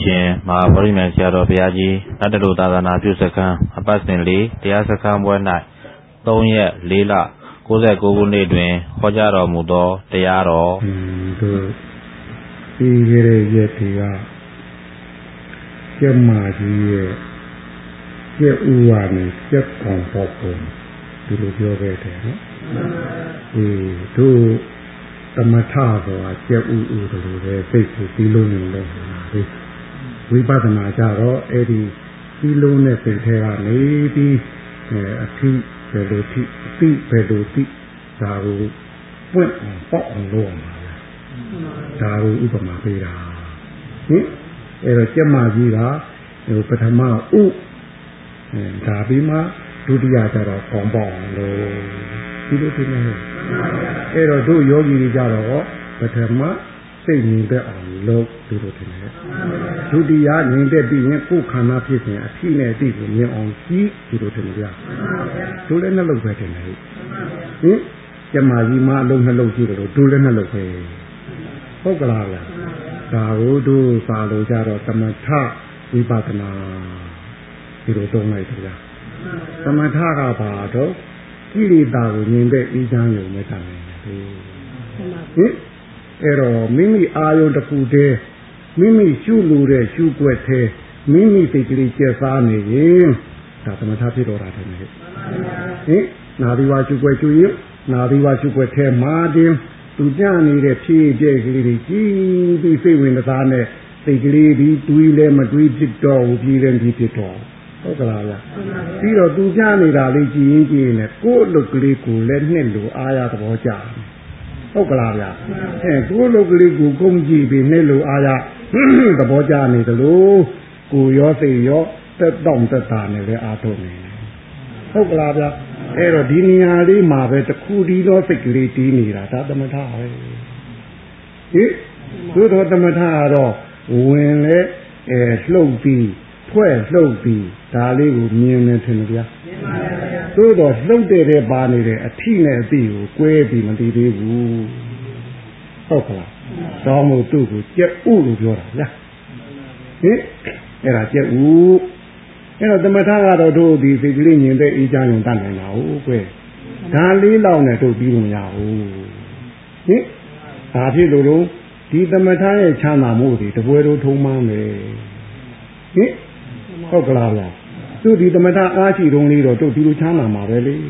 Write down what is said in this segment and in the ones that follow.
ရှင်မဟာဗောဓိမြိုင်ဆရာတော်ဘုရားကြီးနတ်တလူသာသနာပြုစခန်းအပတ်စဉ်လေးတရားစခန်းပွဲ၌3 ရက် 4 လ 69 ခုနှစ်တွင်ဟောကြားတော်မူသောတရားတော်တို့ပြီးခဲ့တဲ့ရက်တွေကကျမကြီးရဲ့ကျက်ဥဝါနဲ့ကျက်ကောင်ပေါ့ပုံဒီလိုပြောခဲ့တယ်နော်တို့သမထဆိုတာကျက်ဥဥတို့ပဲစိတ်ကိုပြီးလုံးနေလို့ဝိပဿနာကြတော့အဲ့ဒီပြီးလုံးတဲ့စိတ်ထဲကနေပြီးအထိဘယ်လိုထိပြီးဘယ်လိုပြီးဒါကိုပွင့်အောင်ပေါ့အောင်လုပ်အောင်ပါလားဒါကိုဥပမာပေးတာအဲ့တော့ကျက်မကြီးကပထမဥဒါပြီးမှဒုတိယကျတော့ကောင်းပေါ့အောင်လို့ဒီလိုဖြစ်နေအဲ့တော့တို့ယောဂီတွေကြတော့ပထမစိတ်ငြိမ်သက်အောင်လုပ်ဒီလိုဖြစ်နေဒုတိယငြိမ်သက်ပြီးရင်ကိုယ်ခန္ဓာဖြစ်စဉ်အဖြစ်နဲ့အတိကိုမြင်အောင်ကြည့်ဒီလိုဖြစ်နေကြတို့လည်းနှလုံးပဲတင်နေကျမကြီးမအလုံးနှလုံးကြည့်တယ်လို့တို့လည်းနှလုံးပဲဟုတ်ကလားဒါကိုတို့စာလို့ကြတော့သမထဝိပဿနာဒီလိုသုံးလိုက်ကြသမထကဘာတော့ကိလေသာကိုမြင်တဲ့အေးချမ်းရုံနဲ့တန်တယ်အဲ့တော့မိမိအာယုံတစ်ခုတည်းမိမိရှုလို့တဲ့ရှုွက်သေးမိမိစိတ်ကလေးကျက်စားနေရင်ဒါသမထဖြစ်တော့တာတယ်နာဒီဝါရှုွက်ရှုရင်နာဒီဝါရှုွက်သေးမာတင်သူကြနေတဲ့ဖြည့်ပြည့်ကလေးတွေကြီးပြီးစိတ်ဝင်စားနဲ့စိတ်ကလေးဒီတွေးလဲမတွေးဖြစ်တော့ဘူးပြီးလည်းပြီးဖြစ်တော့ဟုတ်ကလားဗျပြီးတော့သူကြနေတာလေးကြည်ရင်ကြည်ရင်ကိုယ့်အလုပ်ကလေးကိုလည်းနှစ်လို့အားရသဘောကျဟုတ်ကလားဗျကိုယ့်အလုပ်ကလေးကိုကုန်းကြည့်ပြီးနှစ်လို့အားရသဘောကျနေသလိုကိုရောစိတ်ရောတက်တောင့်တက်တာနဲ့လည်းအားထုတ်နေဟုတ်ကလားဗျအဲ့တော့ဒီနေရာလေးမှာပဲတခုဒီတော့စိတ်ကလေးတီးနေတာဒါသမထပဲသို့တော်သမထကတော့ဝင်လဲလှုပ်ပြီးဖွဲ့လှုပ်ပြီးဒါလေးကိုမြင်နေတယ်ဗျာသို့တော်လှုပ်တဲ့ပါနေတဲ့အထိနဲ့အတိကိုကွဲပြီးမသိသေးဘူးဟုတ်ကလားတောင်းလို့သူ့ကိုကြက်ဥလို့ပြောတာဗျာအဲ့ဒါကြက်ဥအဲ့တော့သမထကတော့တို့ဒီစိတ်ကလေးမြင်တဲ့အေးချမ်းုံတတ်နိုင်တာဟုတ်ကွယ်ဒါလေးလောက်နဲ့တို့ပြီးလို့မရဘူးဒါဖြစ်လို့ဒီသမထရဲ့ချမ်းသာမှုတွေတပွဲတို့ထုံးမှန်းမယ်ဟုတ်ကလားဗျာသူဒီသမထအားရှိတုံးလေးတော့တို့ဒီလိုချမ်းသာမှာပဲလေ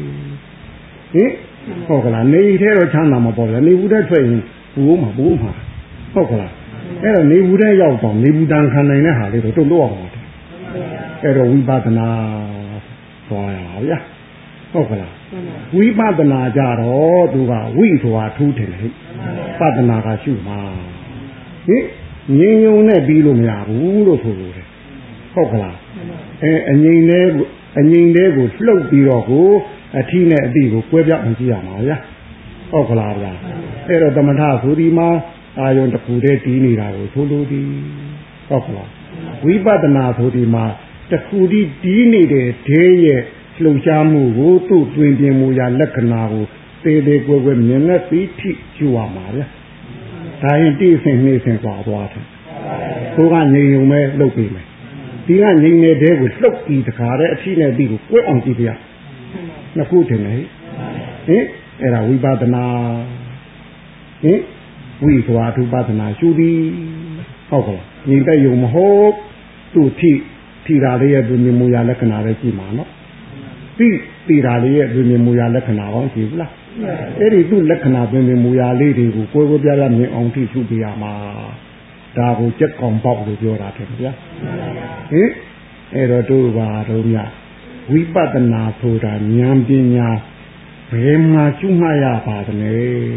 ဟုတ်ကလားနေထဲတော့ချမ်းသာမှာပေါ့ဗျာနေဘူးတဲ့ထွက်ရင်ဘူးမှာဟုတ်ကလားအဲ့တော့နေဘူးတဲ့ရောက်တော့နေဘူးတန်ခံနိုင်တဲ့ဟာလေးတော့တို့လို့အောင်တယ်အဲ့တော့ဝိပဿနာသွားရပါဗျာဟုတ်ကလားဝိပဿနာကြတော့သူကဝိဆိုတာထူးတယ်လေပဿနာကရှုမှာငြိမ်ုံနဲ့ပြီးလို့မရဘူးလို့ဆိုလို့တယ်ဟုတ်ကလားအငြိမ်လေးကိုလှုပ်ပြီးတော့ကိုအထီးနဲ့အတိကိုကွဲပြားအောင်ကြည့်ရမှာဗျာဟုတ်ကလားဗျာအဲ့တော့သမထဆိုဒီမှာအာယုံတစ်ခုတည်းတီးနေတာကိုဆိုလိုသည်ဟုတ်ကလားဝိပဿနာဆိုဒီမှာတစ်ခုတည်းတီးနေတဲ့ဒဲရဲ့လှုပ်ရှားမှုကိုသူ့တွင်ပြင်မူရာလက္ခဏာကိုသေးသေးကွယ်ကွယ်မြင်နဲ့ပြီးထိကျူရမှာဗျာဒါရင်တိဆင်နှိမ့်ဆင်သွားတယ်ကိုကငြိမ်ုံပဲလှုပ်ပြီးမယ်ဒီကငြိမ်နေတဲ့ကိုလှုပ်ပြီးတခါတည်းအထီးနဲ့ပြီးကိုကွဲအောင်ကြည့်ပြနှစ်ခုတင်နေအဲ့ဒါဝိပဿနာဝိဆိုတာအထုပဿနာရှုသည်ဟုတ်ကဲ့ငြိမ်တဲ့ယုံမဟုတ်သူ့ထိတာလေးရဲ့သူမြင်မူရာလက္ခဏာပဲရှိမှာနော်ပြီးတာလေးရဲ့သူမြင်မူရာလက္ခဏာကောင်းရှိဘူးလားအဲ့ဒီသူ့လက္ခဏာပင်မူရာလေးတွေကိုကိုယ်ကိုယ်ပြပြမြင်အောင်ထိရှုပြရမှာဒါကိုကြက်ကောင်ပေါက်လို့ပြောတာတယ်ဗျာအဲ့တော့တို့ပါတော့မြဝိပဿနာဆိုတာဉာဏ်ပညာဘယ်မှာကျွမှတ်ရပါသလဲ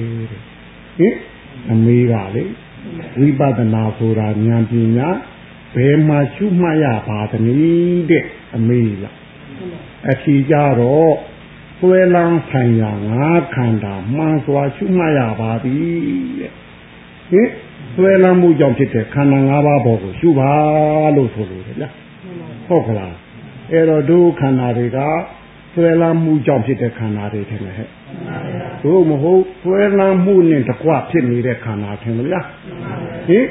အမေးကလေဝိပဿနာဆိုတာဉာဏ်ပညာဘယ်မှာကျွမှတ်ရပါသနည်းတဲ့အမေးလားအထီးကြတော့သွဲလန်းဆိုင်ရာငါးခန္ဓာမှန်စွာကျွမှတ်ရပါသည်တဲ့သွဲလန်းမှုကြောင့်ဖြစ်တဲ့ခန္ဓာ၅ပါးပေါ်ကိုရှုပါလို့ဆိုလို့ဗျာဟုတ်ကလားအဲ့တော့ဒုခန္ဓာတွေကသွဲလန်းမှုကြောင့်ဖြစ်တဲ့ခန္ဓာတွေထင်တယ်ဟဲ့သို့မဟုတ်သွဲလန်းမှုနဲ့တကွဖြစ်နေတဲ့ခန္ဓာထင်လို့ဗျာ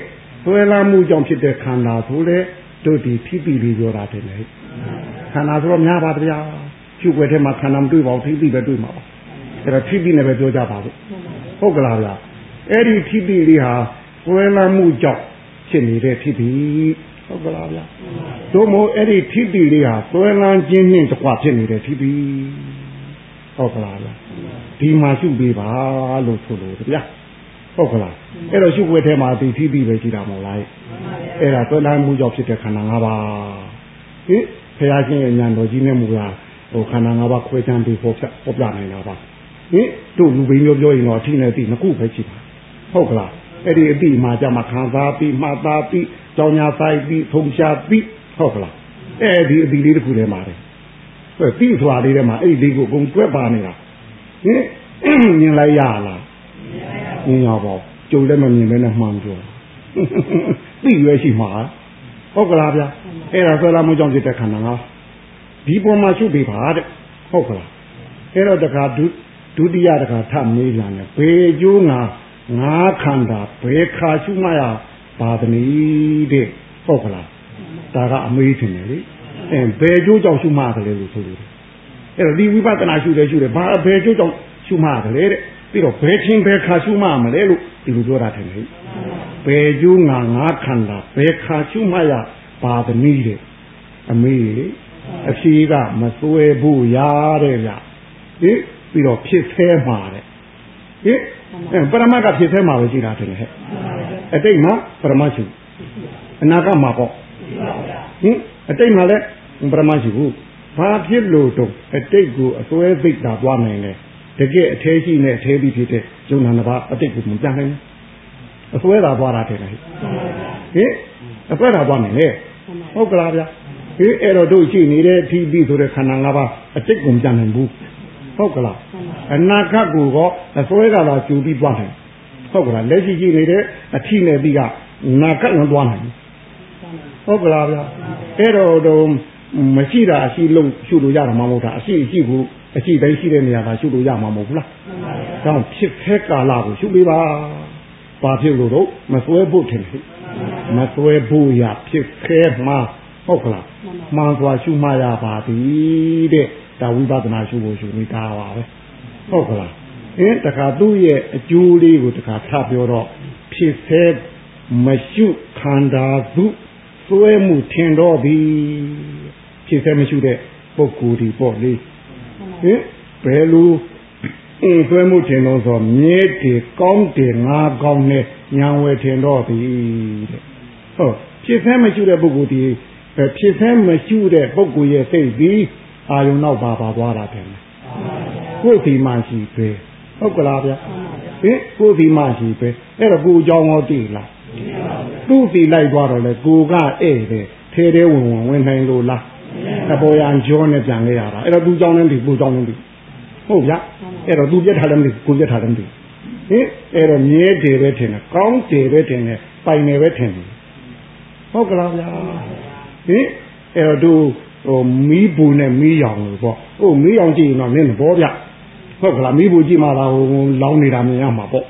ဆွဲလမ်းမှုကြောင့်ဖြစ်တဲ့ခန္ဓာဆိုလေတို့ဒီထိတိလေးပြောတာတယ်လေခန္ဓာဆိုတော့များပါဗျာရှုွယ်ထဲမှာခန္ဓာမတွေ့ပါဘူးထိတိပဲတွေ့မှာပါအဲ့တော့ထိတိနဲ့ပဲပြောကြပါလို့ဟုတ်ကလားဗျာအဲ့ဒီထိတိလေးဟာဆွဲလမ်းမှုကြောင့်ဖြစ်နေတဲ့ထိတိဟုတ်ကလားဗျာတို့မို့အဲ့ဒီထိတိလေးဟာဆွဲလမ်းခြင်းနှင့်တကွဖြစ်နေတဲ့ထိတိဟုတ်ကလားဗျာဒီမှာရှုပေးပါလို့ဆိုလို့ဗျာဟုတ်ကလားအဲ့တော့ရှုွယ်ထဲမှာဒီထိတိပဲရှိတာမဟုတ်လားအဲ့ဒါဆွဲလမ်းမှုကြောင့်ဖြစ်တဲ့ခန္ဓာ၅ပါးဟင်ဘုရားရှင်ရဲ့ဉာဏ်တော်ကြီးနဲ့မူလားဟိုခန္ဓာ၅ပါးခွဲခြားပြီးဟောပြနိုင်တာပါဟင်တို့လူဘင်းပြောရင်တော့အထင်းနဲ့သိနှစ်ခုပဲရှိတာဟုတ်ကလားအဲ့ဒီအတိမှာကြမှာခံစားပြီးမှတ်သားပြီးကြောင်းညာဆိုင်ပြီးထုံရှားပြီးဟုတ်ကလားအဲ့ဒီအတိလေးတစ်ခုထဲမှာတယ်ဟဲ့ပြီးသွားလေးထဲမှာအဲ့ဒီလေးကိုအကုန်တွဲပါနေတာဟင်မြင်လိုက်ရလားမြင်ရပါကြုံလည်းမမြင်ပဲနဲ့မှန်ပြောပြီးရွယ်ရှိမှာဟုတ်ကလားဗျာအဲ့ဒါဆွဲလာမှုကြောင့်ဖြစ်တဲ့ခန္ဓာငါးဒီပေါ်မှာရှုပေးပါတဲ့ဟုတ်ကလားအဲ့တော့တခါဒုတိယတခါထမေးလာတယ်ဘေကျိုးငါခန္ဓာဘယ်ခါရှုမှရပါသနည်းတဲ့ဟုတ်ကလားဒါကအမေးထင်တယ်လေဘယ်ကျိုးကြောင့်ရှုမှရတယ်လို့ဆိုလို့အဲ့တော့ဒီဝိပဿနာရှုတယ်ဘာဘယ်ကျိုးကြောင့်ရှုမှရတယ်တဲ့ပြီးတော့ဘယ်ချင်းဘယ်ခါရှုမှမလဲလို့ဒီလိုပြောတာထင်တယ်ဘယ်ကျိုးငါခန္ဓာဘယ်ခါရှုမှရပါသနည်းတဲ့အမေးအဖြေကမစွဲဘူးရတဲ့ဗျပြီးတော့ဖြစ်သေးမှာတဲ့ပရမတ်ကဖြစ်သေးမှာပဲရှိတာတယ်ဟဲ့အတိတ်မှာပရမတ်ရှိအနာဂတ်မှာပေါ့အတိတ်မှာလည်းပရမတ်ရှိဘူးဘာဖြစ်လို့တော့အတိတ်ကိုအစွဲသိတာသွားနိုင်လဲတကယ်အသေးရှိနဲ့အသေးပြီးဖြစ်တဲ့ယုံနာနှစ်ပါးအတိတ်ကိုမပြန်နိုင်ဘူးအစွဲတာသွားတာတယ်ဟဲ့အစွဲတာသွားနိုင်လေဟုတ်ကလားဗျာအဲ့တော့တို့ရှိနေတဲ့ထိတိဆိုတဲ့ခန္ဓာ၅ပါးအတိတ်ကိုမပြန်နိုင်ဘူးဟုတ်ကလားအနာဂတ်ကိုတော့အစွဲကလာကျူပြီးသွားနိုင်ဟုတ်ကလားလက်ရှိရှိနေတဲ့အထိနဲ့ပြီးကနာဂတ်ဝင်သွားနိုင်ဟုတ်ကလားဗျာအဲ့တော့မရှိတာအရှိလုံးရှုလို့ရမှာမဟုတ်တာအရှိကိုအရှိတိုင်းရှိတဲ့နေရာကရှုလို့ရမှာမဟုတ်ဘူးလားဒါကြောင့်ဖြစ်ခဲကာလကိုရှုပေးပါဘာဖြစ်လို့တော့မစွဲဖို့ထင်တယ်မစွဲဖို့ရဖြစ်ခဲမှာဟုတ်ကလားမှန်စွာရှုမှရပါသည်တဲ့ဒါဝိပဿနာရှုဖို့ရှုနေတာပါပဲဟုတ်ကလားတခါသူ့ရဲ့အကျိုးလေးကိုတခါထပြောတော့ဖြစ်သေးမရှုခန္ဓာစုစွဲမှုထင်တော့ပြီဖြစ်သေးမရှုတဲ့ပုဂ္ဂိုလ်ဒီပေါ့လေဘယ်လိုစွဲမှုထင်တော့ဆိုမြဲတယ်ကောင်းတယ်ငါကောင်းနဲ့ညာဝယ်ထင်တော့ပြီတဲ့ဟုတ်ဖြစ်သေးမရှုတဲ့ပုဂ္ဂိုလ်ဒီဖြစ်သေးမရှုတဲ့ပုဂ္ဂိုလ်ရဲ့စိတ်ပြီးအာယုံနောက်ပါသွားတာတယ်ကိုယ်ဒီမှရှိပဲဟုတ်ကလားဗျာကိုယ်ဒီမှရှိပဲအဲ့တော့ကိုယ်ကြောင်းရောသိလားသူ့စီလိုက်သွားတော့လေကိုကဧည့်တယ်ထဲထဲဝင်နိုင်လို့လားအပေါ်ရန်ကြောနဲ့ပြန်ခဲ့ရတာအဲ့တော့သူ့ကြောင်းနဲ့ဒီကိုကြောင်းနဲ့ဒီဟုတ်ဗျာအဲ့တော့သူပြတ်ထားတယ်မသိကိုပြတ်ထားတယ်မသိအဲ့တော့မြဲတယ်ပဲထင်တယ်ကောင်းတယ်ပဲထင်တယ်ပိုင်တယ်ပဲထင်တယ်ဟုတ်ကလားဗျာအဲ့တော့သူမီးပူနဲ့မီးရောင်လို့ပေါ့မီးရောင်ကြည့်ရင်တော့နင်းဘောဗျဟုတ်ကလားမီးပူကြည့်မှသာလောင်းနေတာမြင်ရမှာပေါ့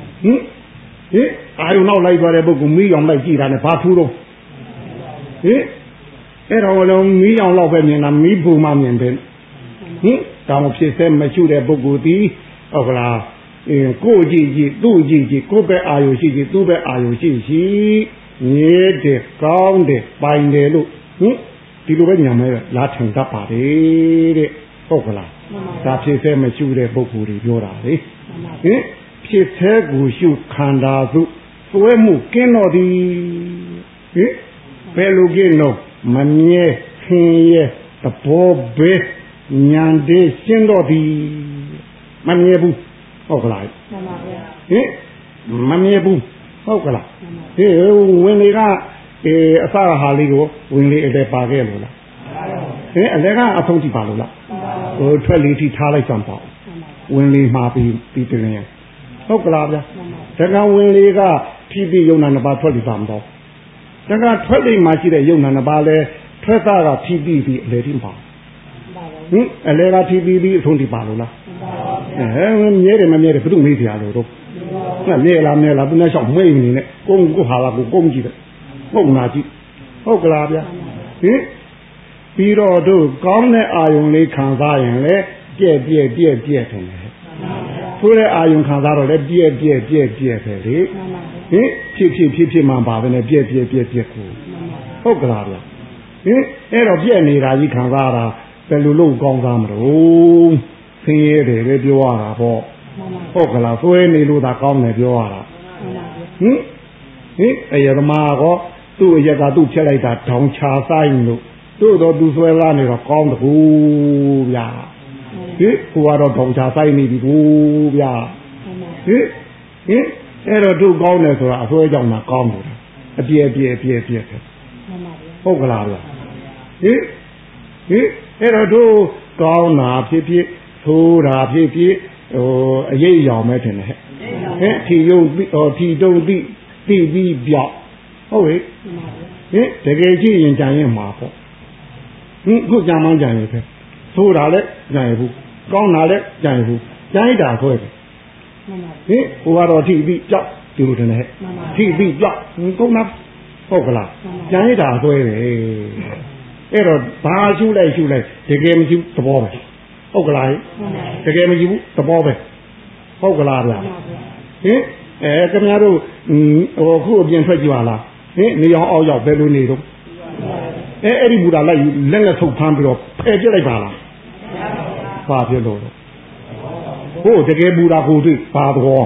အာယုံနောက်လိုက်သွားတဲ့ပုဂ္ဂိုလ်မီးရောင်လိုက်ကြည့်တာနဲ့ဘာထူးတော့အဲ့တော့လုံးမီးရောင်လောက်ပဲမြင်တာမီးပူမှမြင်တယ်တောင်ဖြစ်စေမရှုတဲ့ပုဂ္ဂိုလ်ဒီဟုတ်ကလားကိုကြည့်သူ့ကြည့်ကိုပဲအာယုရှိသူ့ပဲအာယုရှိငြဲတယ်ကောင်းတယ်ပိုင်တယ်လို့ဒီလိုပဲညာမဲလာထင်တတ်ပါတယ်တဲ့ဟုတ်ကလားဒါဖြစ်စေမရှုတဲ့ပုဂ္ဂိုလ်တွေပြောတာလေဖြစ်စေကိုရှုခန္ဓာစုစွဲမှုကင်းတော်သည်ဘယ်လိုကင်းတော့မမြဲခင်ရဲ့သဘောပဲညာတည်းရှင်းတော့သည်မမြဲဘူးဟုတ်ကလားမှန်ပါဗျာမမြဲဘူးဟုတ်ကလားဝင်လေကအစဟာလေးကိုဝင်လေအလဲပါခဲ့လို့လားအလဲကအဆုံးထိပါလို့လားထွက်လေထိထားလိုက်စမ်းပေါ့ဝင်လေမှာပြီးတင်ရင်ဟုတ်ကလားဗျာတကဝင်လေကထိပြီးယုံနာနှစ်ပါးထွက်လေပါမတော့တကထွက်လေမှာရှိတဲ့ယုံနာနှစ်ပါးလဲထွက်သားကထိပြီးအလဲထိပါအလဲကထိပြီးအဆုံးထိပါလို့လားမြဲတယ်မမြဲတယ်ဘယ်သူမေးကြလို့တော့灭了，不能小妹你呢，攻不好了，不攻击的，攻哪去？好个啦呀！ပြီးတော့တို့ကောင်းတဲ့အာယုံလေးခံစားရင်လေပြည့်တယ်ဆိုတဲ့အာယုံခံစားတော့လေပြည့်ပဲလေဖြစ်မှန်ပါပဲနဲ့ပြည့်ကိုဟုတ်ကလားဗျအဲ့တော့ပြည့်နေတာကြီးခံစားတာဘယ်လိုလုပ်ကောင်းစားမလို့ဆင်းရဲတယ်လေပြောရတာပေါ့ဟုတ်ကလားဆွဲနေလို့သာကောင်းတယ်ပြောရတာအယသမားကောသူ့အရက်ကသူ့ဖြတ်လိုက်တာတောင်ချဆိုင်လို့တို့တော့သူဆွဲလာနေတော့ကောင်းတကူဗျာကိုကတော့တောင်ချဆိုင်နေပြီကိုဗျာအဲ့တော့တို့ကောင်းတယ်ဆိုတာအဆွဲကြောင့်မှကောင်းတယ်အပြည့်ဟုတ်ကလားဗျာအဲ့တော့တို့ကောင်းတာဖြစ်ဆိုးတာဖြစ်အရေးရောင်မဲ့တယ်ဟဲ့ထီတုံတိပြီးပြောက်ဟုတ်ဟဲ့တကယ်ကြည့်ရင်ကြံရင်မှာပေါ့ခုကြံမှန်းကြံရင်ပဲဆိုးတာလည်းကြံရဘူးကောင်းတာလည်းကြံရဘူးကြံရတာဆွဲတယ်ဟိုကတော့ထီပြီးပြောက်ဒီလိုတယ်ဟဲ့ထီပြီးပြောက်ကုန်းနာဟုတ်ကလားကြံရတာဆွဲတယ်အဲ့တော့ဘာရှုလိုက်တကယ်မရှုသဘောပဲဟုတ်ကလားတကယ်မရှုဘူးသဘောပဲဟုတ်ကလားဗျာခင်ဗျားတို့ခုအပြင်ထွက်ကြပါလားနေအောင်အောက်ရောက်ဘယ်လိုနေတော့အဲ့ဒီဘူတာလိုက်လက်နဲ့ထုတ်ဖမ်းပြီးတော့ဖယ်ပြလိုက်ပါလားဘာဖြစ်လို့ဟိုတကယ်ဘူတာကိုတွေ့ဘာသဘော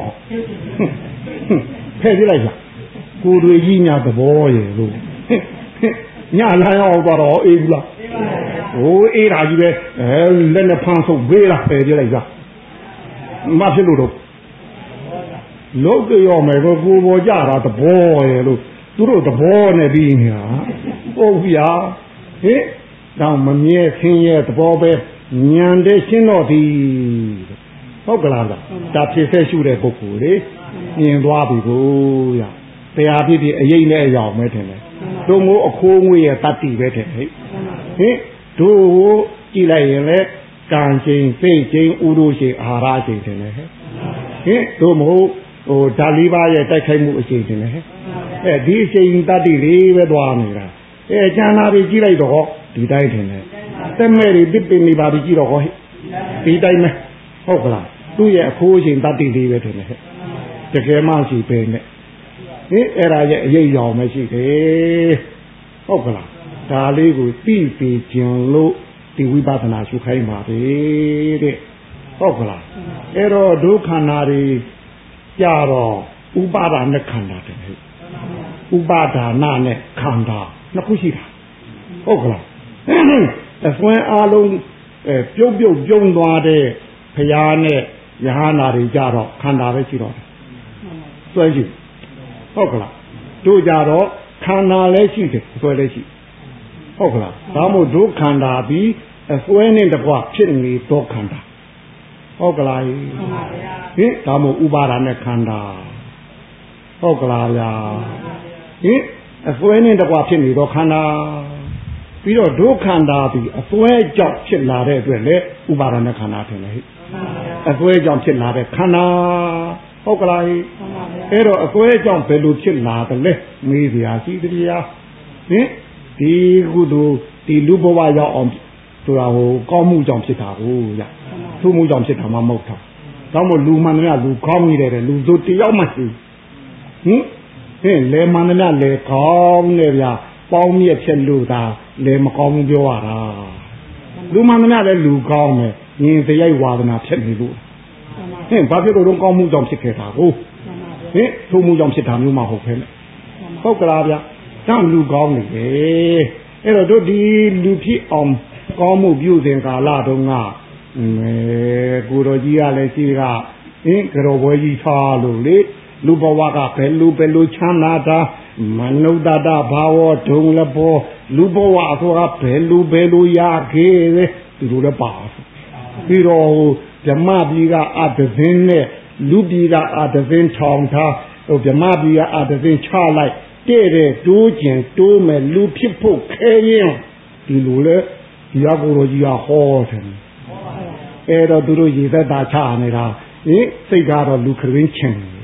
ဖယ်ပြလိုက်ပါကိုတွေကြီးညာသဘောရဲ့လို့ညလာရောက်တော့အေးဘူးလားဟိုအေးတာကြီးပဲလက်နဲ့ဖမ်းဆုပ်ပေးလားဖယ်ပြလိုက်ပါမဖြစ်လို့တော့လောကရောမယ်ကိုပေါ်ကြတာသဘောရဲ့လို့သူတို့သဘောနဲ့ပြီးနေတာဟုတ်ဗျာတော့မမြဲခင်းရဲ့သဘောပဲညံတဲ့ရှင်းတော့ဒီဟုတ်ကလားဒါဖြစ်ဆက်ရှုတဲ့ပုဂ္ဂိုလ်လေမြင်သွားပြီကိုရတရားဖြစ်အရေးနဲ့အယောင်ပဲထင်တယ်တို့မို့အခိုးငွေရဲ့တတ္တိပဲထင်တယ်တို့ကြည့်လိုက်ရင်လေကံချိန်စိတ်ချိန်ဥဒုချိန်အာဟာရချိန်ထင်တယ်တို့မို့ဓာလေးပါးရဲ့တိုက်ခိုက်မှုအချိန်ထင်တယ်ဒီအချိန်တတ္တိလေးပဲသွားနေတာကျန်လာပြီးကြည့်လိုက်တော့ဒီတိုင်းထင်တယ်တက်မဲ့တွေတစ်ပင်နေပါပြီးကြည့်တော့ဟောဒီတိုင်းပဲဟုတ်ကလားသူ့ရဲ့အခိုးအချိန်တတ္တိလေးပဲထင်တယ်တကယ်မှရှိပဲနဲ့အဲ့ဒါရဲ့အရေးရောင်မရှိတယ်ဟုတ်ကလားဒါလေးကိုသိပြီးကျင်လို့ဒီဝိပဿနာရှုခိုင်းပါပဲတဲ့ဟုတ်ကလားအဲ့တော့ဒုက္ခနာတွေကြတော့ဥပါဒာနဲ့ခန္ဓာတယ်ဥပါဒါနနဲ့ခန္ဓာနှစ်ခုရှိတာဟုတ်ကလားအစွမ်းအားလုံးပြုတ်သွားတဲ့ဘုရားနဲ့ယဟနာတွေကြတော့ခန္ဓာပဲရှိတော့တယ်စွဲရှိဟုတ်ကလားတို့ကြတော့ခန္ဓာလည်းရှိတယ်စွဲလည်းရှိဟုတ်ကလားဒါမို့တို့ခန္ဓာပြီးအစွဲနဲ့တကွဖြစ်နေတော့ခန္ဓာဟုတ်ကလားဒါမို့ဥပါဒာနဲ့ခန္ဓာဟုတ်ကလားဗျာအစွဲနဲ့တကွဖြစ်နေတော့ခန္ဓာပြီးတော့ဒုက္ခန္ဓာပြီးအစွဲကြောင့်ဖြစ်လာတဲ့အတွက်လေဥပါဒနာခန္ဓာထင်တယ်အစွဲကြောင့်ဖြစ်လာတဲ့ခန္ဓာဟုတ်ကလားအဲ့တော့အစွဲကြောင့်ဘယ်လိုဖြစ်လာတယ်လဲမေးစရာရှိတရားဒီကုသိုလ်ဒီလူဘဝရောက်အောင်ဆိုတာဟိုကောင်းမှုကြောင့်ဖြစ်တာကိုရသူ့မှုကြောင့်ဖြစ်တာမှမဟုတ်တာဒါမို့လူမှန်များလူကောင်းနေတယ်လူတို့တယောက်မှရှိလဲမှန်များလဲကောင်းနေဗျာပေါင်းမြက်ဖြစ်လို့သာလဲမကောင်းဘူးပြောရတာလူမှန်များလည်းလူကောင်းတယ်ညင်စရိုက်ဝါဒနာဖြစ်နေလို့ဘာဖြစ်လို့တော့ကောင်းမှုကြောင့်ဖြစ်ခဲ့တာကိုသူ့မှုကြောင့်ဖြစ်တာမျိုးမှဟုတ်ဖဲနဲ့ဟုတ်ကလားဗျာတောင်လူကောင်းနေတယ်အဲ့တော့တို့ဒီလူဖြစ်အောင်ကောင်းမှုပြုစဉ်ကာလတုန်းကကိုတော်ကြီးကလည်းရှိကကြောဘွယ်ကြီးထားလို့လေလူဘဝကဘယ်လိုချမ်းသာတာမနုဿတဘာဝဒုံလဘောလူဘဝဆိုတာဘယ်လိုရခဲ့လဲသူတို့လည်းပါပြီးတော့ဗြဟ္မပြည်ကအတဇင်းနဲ့လူပြည်ကအတဇင်းထောင်ထားဗြဟ္မပြည်ကအတဇင်းချလိုက်တဲ့တိုးကျင်တိုးမဲ့လူဖြစ်ဖို့ခဲရင်ဒီလိုလေဒီအကူတော်ကြီးကဟောတယ်အဲ့တော့သူတို့ရေသက်တာချနေတာစိတ်ကတော့လူခရင်းချင်း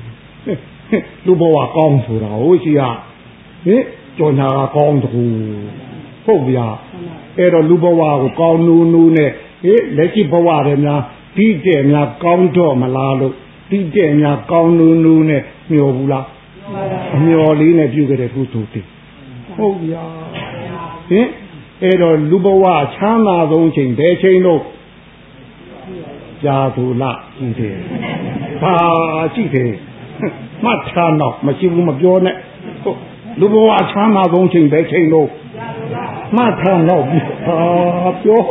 လူဘဝကောင်းဆိုတာဟုတ်ရှိရဟင်ကြော်ညာကောင်းတူဟုတ်ဗျာအဲ့တော့လူဘဝကိုကောင်းနူးနူးနဲ့ဟင်လက်ရှိဘဝတွေများဒီတဲ့များကောင်းတော့မလားလို့ဒီတဲ့များကောင်းနူးနူးနဲ့မျောဘူးလားအမျောလေးနဲ့ပြုခဲ့တဲ့ကုသိုလ်တွေဟုတ်ဗျာဟင်အဲ့တော့လူဘဝချမ်းသာဆုံးချိန်ဘယ်ချိန်လို့ကြာသူလားကြည့်တယ်ဘာကြည့်တယ်မှတ်ထားတော့မရှိဘူးမပြောနဲ့လူဘဝချမ်းသာဆုံးချိန်ပဲချိန်လို့မှတ်ထားတော့ပြော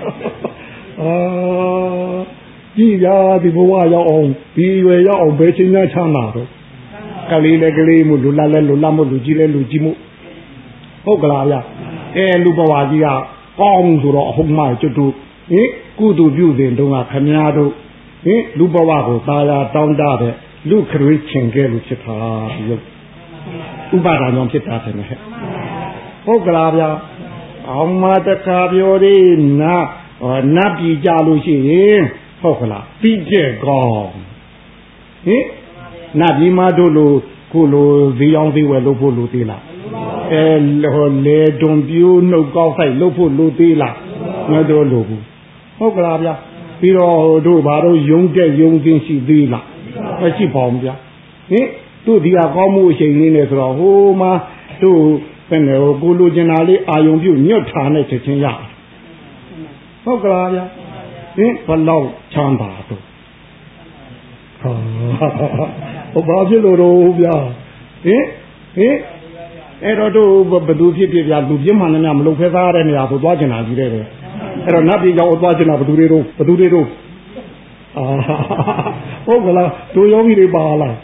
ကြည့်ရဒီဘဝရောက်အောင်ဒီရွယ်ရောက်အောင်ဘယ်ချိန်နဲ့ချမ်းသာတော့ကလေးလည်းကလေးမှုလူလားလည်းလူလားမှုလူကြီးလည်းလူကြီးမှုဟုတ်ကလားဗျလူဘဝကြီးကကောင်းဆိုတော့အဟုတ်မှကျွတ်တူဟင်ကုသိုလ်ပြုစဉ်တုန်းကခမည်းတော်ဟင်လူဘဝကိုตาရတောင်းတတဲ့လူခရွေးချင်ခဲ့လို့ဖြစ်တာရုပ်ဥပါဒါကြောင့်ဖြစ်တာတယ်ဟဲ့ဟုတ်ကလားဗျာအောင်မတခါပြောသေးနာနတ်ပြည်ကြလို့ရှိရင်ဟုတ်ကလားပြီးတဲ့ကောင်းဟင်နတ်ပြည်မှာတို့လိုခုလိုဈေးအောင်ဈေးဝယ်လုပ်ဖို့လိုသေးလားလေတွန်ပြိုးနှုတ်ကောက်ဆိုင်လုပ်ဖို့လိုသေးလားမတော်လို့ဘူးဟုတ်ကလားဗျာပြီးတော့တို့ဘာတို့ယုံတဲ့ယုံသိရှိသေးလားမရှိပါဘူးဗျာဟင်တို့ဒီအကောင်းမှုအချိန်လေးနဲ့ဆိုတော့ဟိုမှာတို့ဘယ်နဲ့ကိုလိုချင်တာလေးအာယုံပြုညွတ်ထားနဲ့ချက်ချင်းရဟုတ်ကလားဗျာဟင်ဘလောက်ချမ်းသာတော့ဟောဘာဖြစ်လို့တော့ဗျာဟင်အဲ့တော့တို့ဘသူဖြစ်ဖြစ်ဗျာလူပြင်းမှန်နေမလုံဖဲသားတဲ့နေရာဆိုသွားကျင်တာကြီးတဲ့ပဲအဲ့တော့နတ်ပြည်ကြောင့်သွားကျင်တာဘသူတွေတော့ဟုတ်ကလားတို့ယောဂီတွေပါလား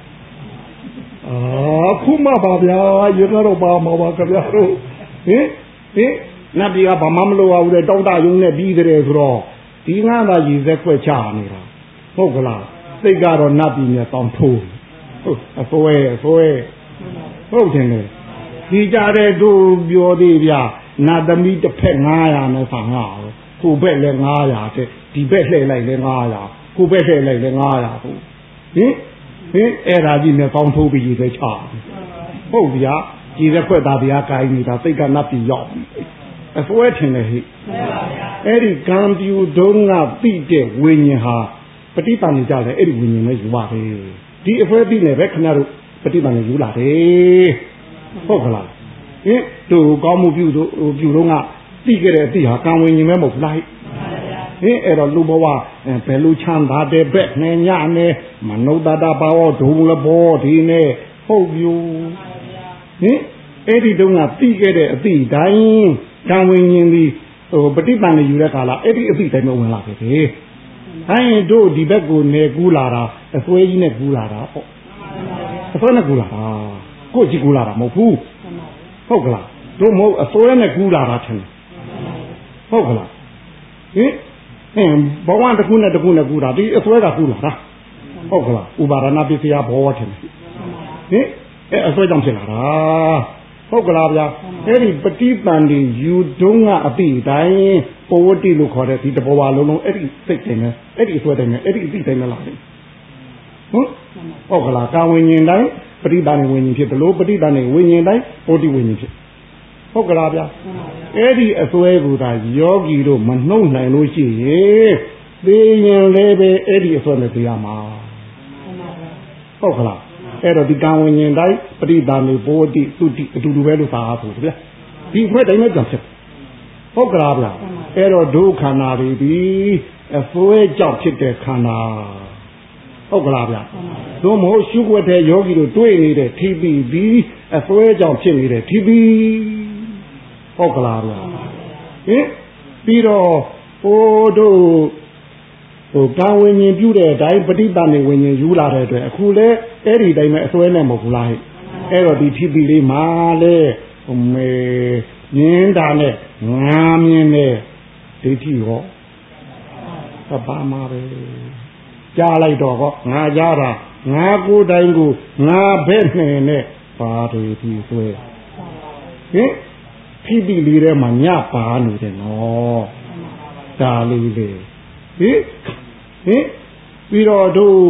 ခုမှပါဗျာရတော့ပါမှာပါကြဗျာတို့ဟင်နတ်ပြည်ကဘာမှမလုပ်ရဘူးတဲ့တောက်တယုံနဲ့ပြီးတယ်ဆိုတော့ဒီငါးသာရည်စက်ခွက်ချနေတာဟုတ်ကလားစိတ်ကတော့နတ်ပြည်နဲ့တောင်းထိုးဟုတ်အစွဲဟုတ်တယ်လေဒီကြတဲ့တို့ပြောသေးဗျာနတ်သမီးတစ်ဖက်900နဲ့ဆောင်ရအောင်ကိုဘက်လည်း900တဲ့ဒီဘက်လှည့်လိုက်လည်း900ကိုဘက်လှည့်လိုက်လည်း900ဟုတ်ဟင်အဲ့ဒါကြီးနဲ့ကောင်းထိုးပြီးရေချဟုတ်ဗျာကြည်တဲ့ခွက်သားဗျာကိုင်းနေတာစိတ်ကနတ်ပြည်ရောက်အစွဲထင်တယ်ဟိအဲ့ဒီကံပြူတုံးကပြိတဲ့ဝိညာဉ်ဟာပฏิပန်နေကြတယ်အဲ့ဒီဝိညာဉ်နဲ့ယူပါတယ်ဒီအဖွဲပြီးနေပဲခင်ဗျားတို့ပฏิပန်နေယူလာတယ်ဟုတ်ကလားဟင်တို့ကောင်းမှုပြုတော့ကသိကြတဲ့အသိဟာကံဝိညာဉ်ပဲမဟုတ်လားဟင်အဲ့တော့လူဘဝဘယ်လိုချမ်းသာတဲ့ဘက်နဲ့ညနဲ့မနုဿတဘာဝဒုံလဘောဒီနဲ့ဟုတ်ပြီဟင်အဲ့ဒီတုန်းကသိခဲ့တဲ့အသိတိုင်းကံဝိညာဉ်ဒီပฏิပန်နေယူတဲ့ကာလအဲ့ဒီအသိတိုင်းမဝင်လာခဲ့တယ်ဟိုင်းတို့ဒီဘက်ကိုနေကူးလာတာအစွဲကြီးနဲ့ကူးလာတာပေါ့အစွဲနဲ့ကူးလာတာကိုကြည့်ကူးလာတာမဟုတ်ဘူးဟုတ်ကလားတို့မဟုတ်အစွဲနဲ့ကူးလာတာထင်တယ်ဟုတ်ကလားဟင်ဘဝတစ်ခုနဲ့တစ်ခုနဲ့ကူးတာဒီအစွဲကကူးလာတာဟုတ်ကလားဥပါဒနာပစ္စယဘောထင်တယ်ဟင်အစွဲကြောင့်ဖြစ်လာတာဟုတ်ကလားဗျာအဲ့ဒီပฏิပန်ဒီယူတုံးကအပိတိုင်းပဝတ္တိလို့ခေါ်တဲ့ဒီတဘဝလုံးလုံးအဲ့ဒီစိတ်တိုင်းနဲ့အဲ့ဒီအစွဲတိုင်းနဲ့အဲ့ဒီအပိတိုင်းနဲ့လာတယ်ဟုတ်ကလားကာဝိညာဉ်တိုင်းပฏิပန်ဝိညာဉ်ဖြစ်တယ်လို့ပฏิပန်ဝိညာဉ်တိုင်းပဝတ္တိဝိညာဉ်ဖြစ်ဟုတ်ကလားဗျာအဲ့ဒီအစွဲကိုသာယောဂီတို့မနှုတ်နိုင်လို့ရှိရင်သိရင်လည်းပဲအဲ့ဒီအစွဲနဲ့သိရမှာဟုတ်ကလားအဲ့တော့ဒီကံဝိညာဉ်တိုင်းပရိဒါမေဘောတိသုတိအတူတူပဲလို့သာဆိုဗျာဒီခွဲတိုင်းနဲ့ကြံဖြစ်ဟုတ်ကလားဗျာအဲ့တော့ဒုခန္ဓာတွေဒီအစွဲကြောင့်ဖြစ်တဲ့ခန္ဓာဟုတ်ကလားဗျာသို့မဟုတ်ရှုွက်တဲ့ယောဂီတို့တွေ့နေတဲ့ထိပိပြီးအစွဲကြောင့်ဖြစ်နေတဲ့ထိပိဟုတ်ကလားဗျာဟင်ပြီးတော့ဟိုတို့ကံဝိညာဉ်ပြုတဲ့အတိုင်းပฏิပန်နေဝိညာဉ်ယူလာတဲ့အတွက်အခုလဲအဲ့ဒီတိုင်းပဲအစွဲနဲ့မဟုတ်ဘူးလားဟဲ့အဲ့တော့ဒီထိပိလေးမှာလဲမြင်းတာနဲ့ငါမြင်းနဲ့ဒိဋ္ဌိဟောသဘာမှာပဲကြားလိုက်တော့ဟောငါကြားတာငါကိုယ်တိုင်ကိုငါဘက်နဲ့ပါတွေဒီဆွဲဟင်ထိပိလေးထဲမှာညပါနေတယ်နော်ဒါလေးလေဟင်ပြီးတော့တို့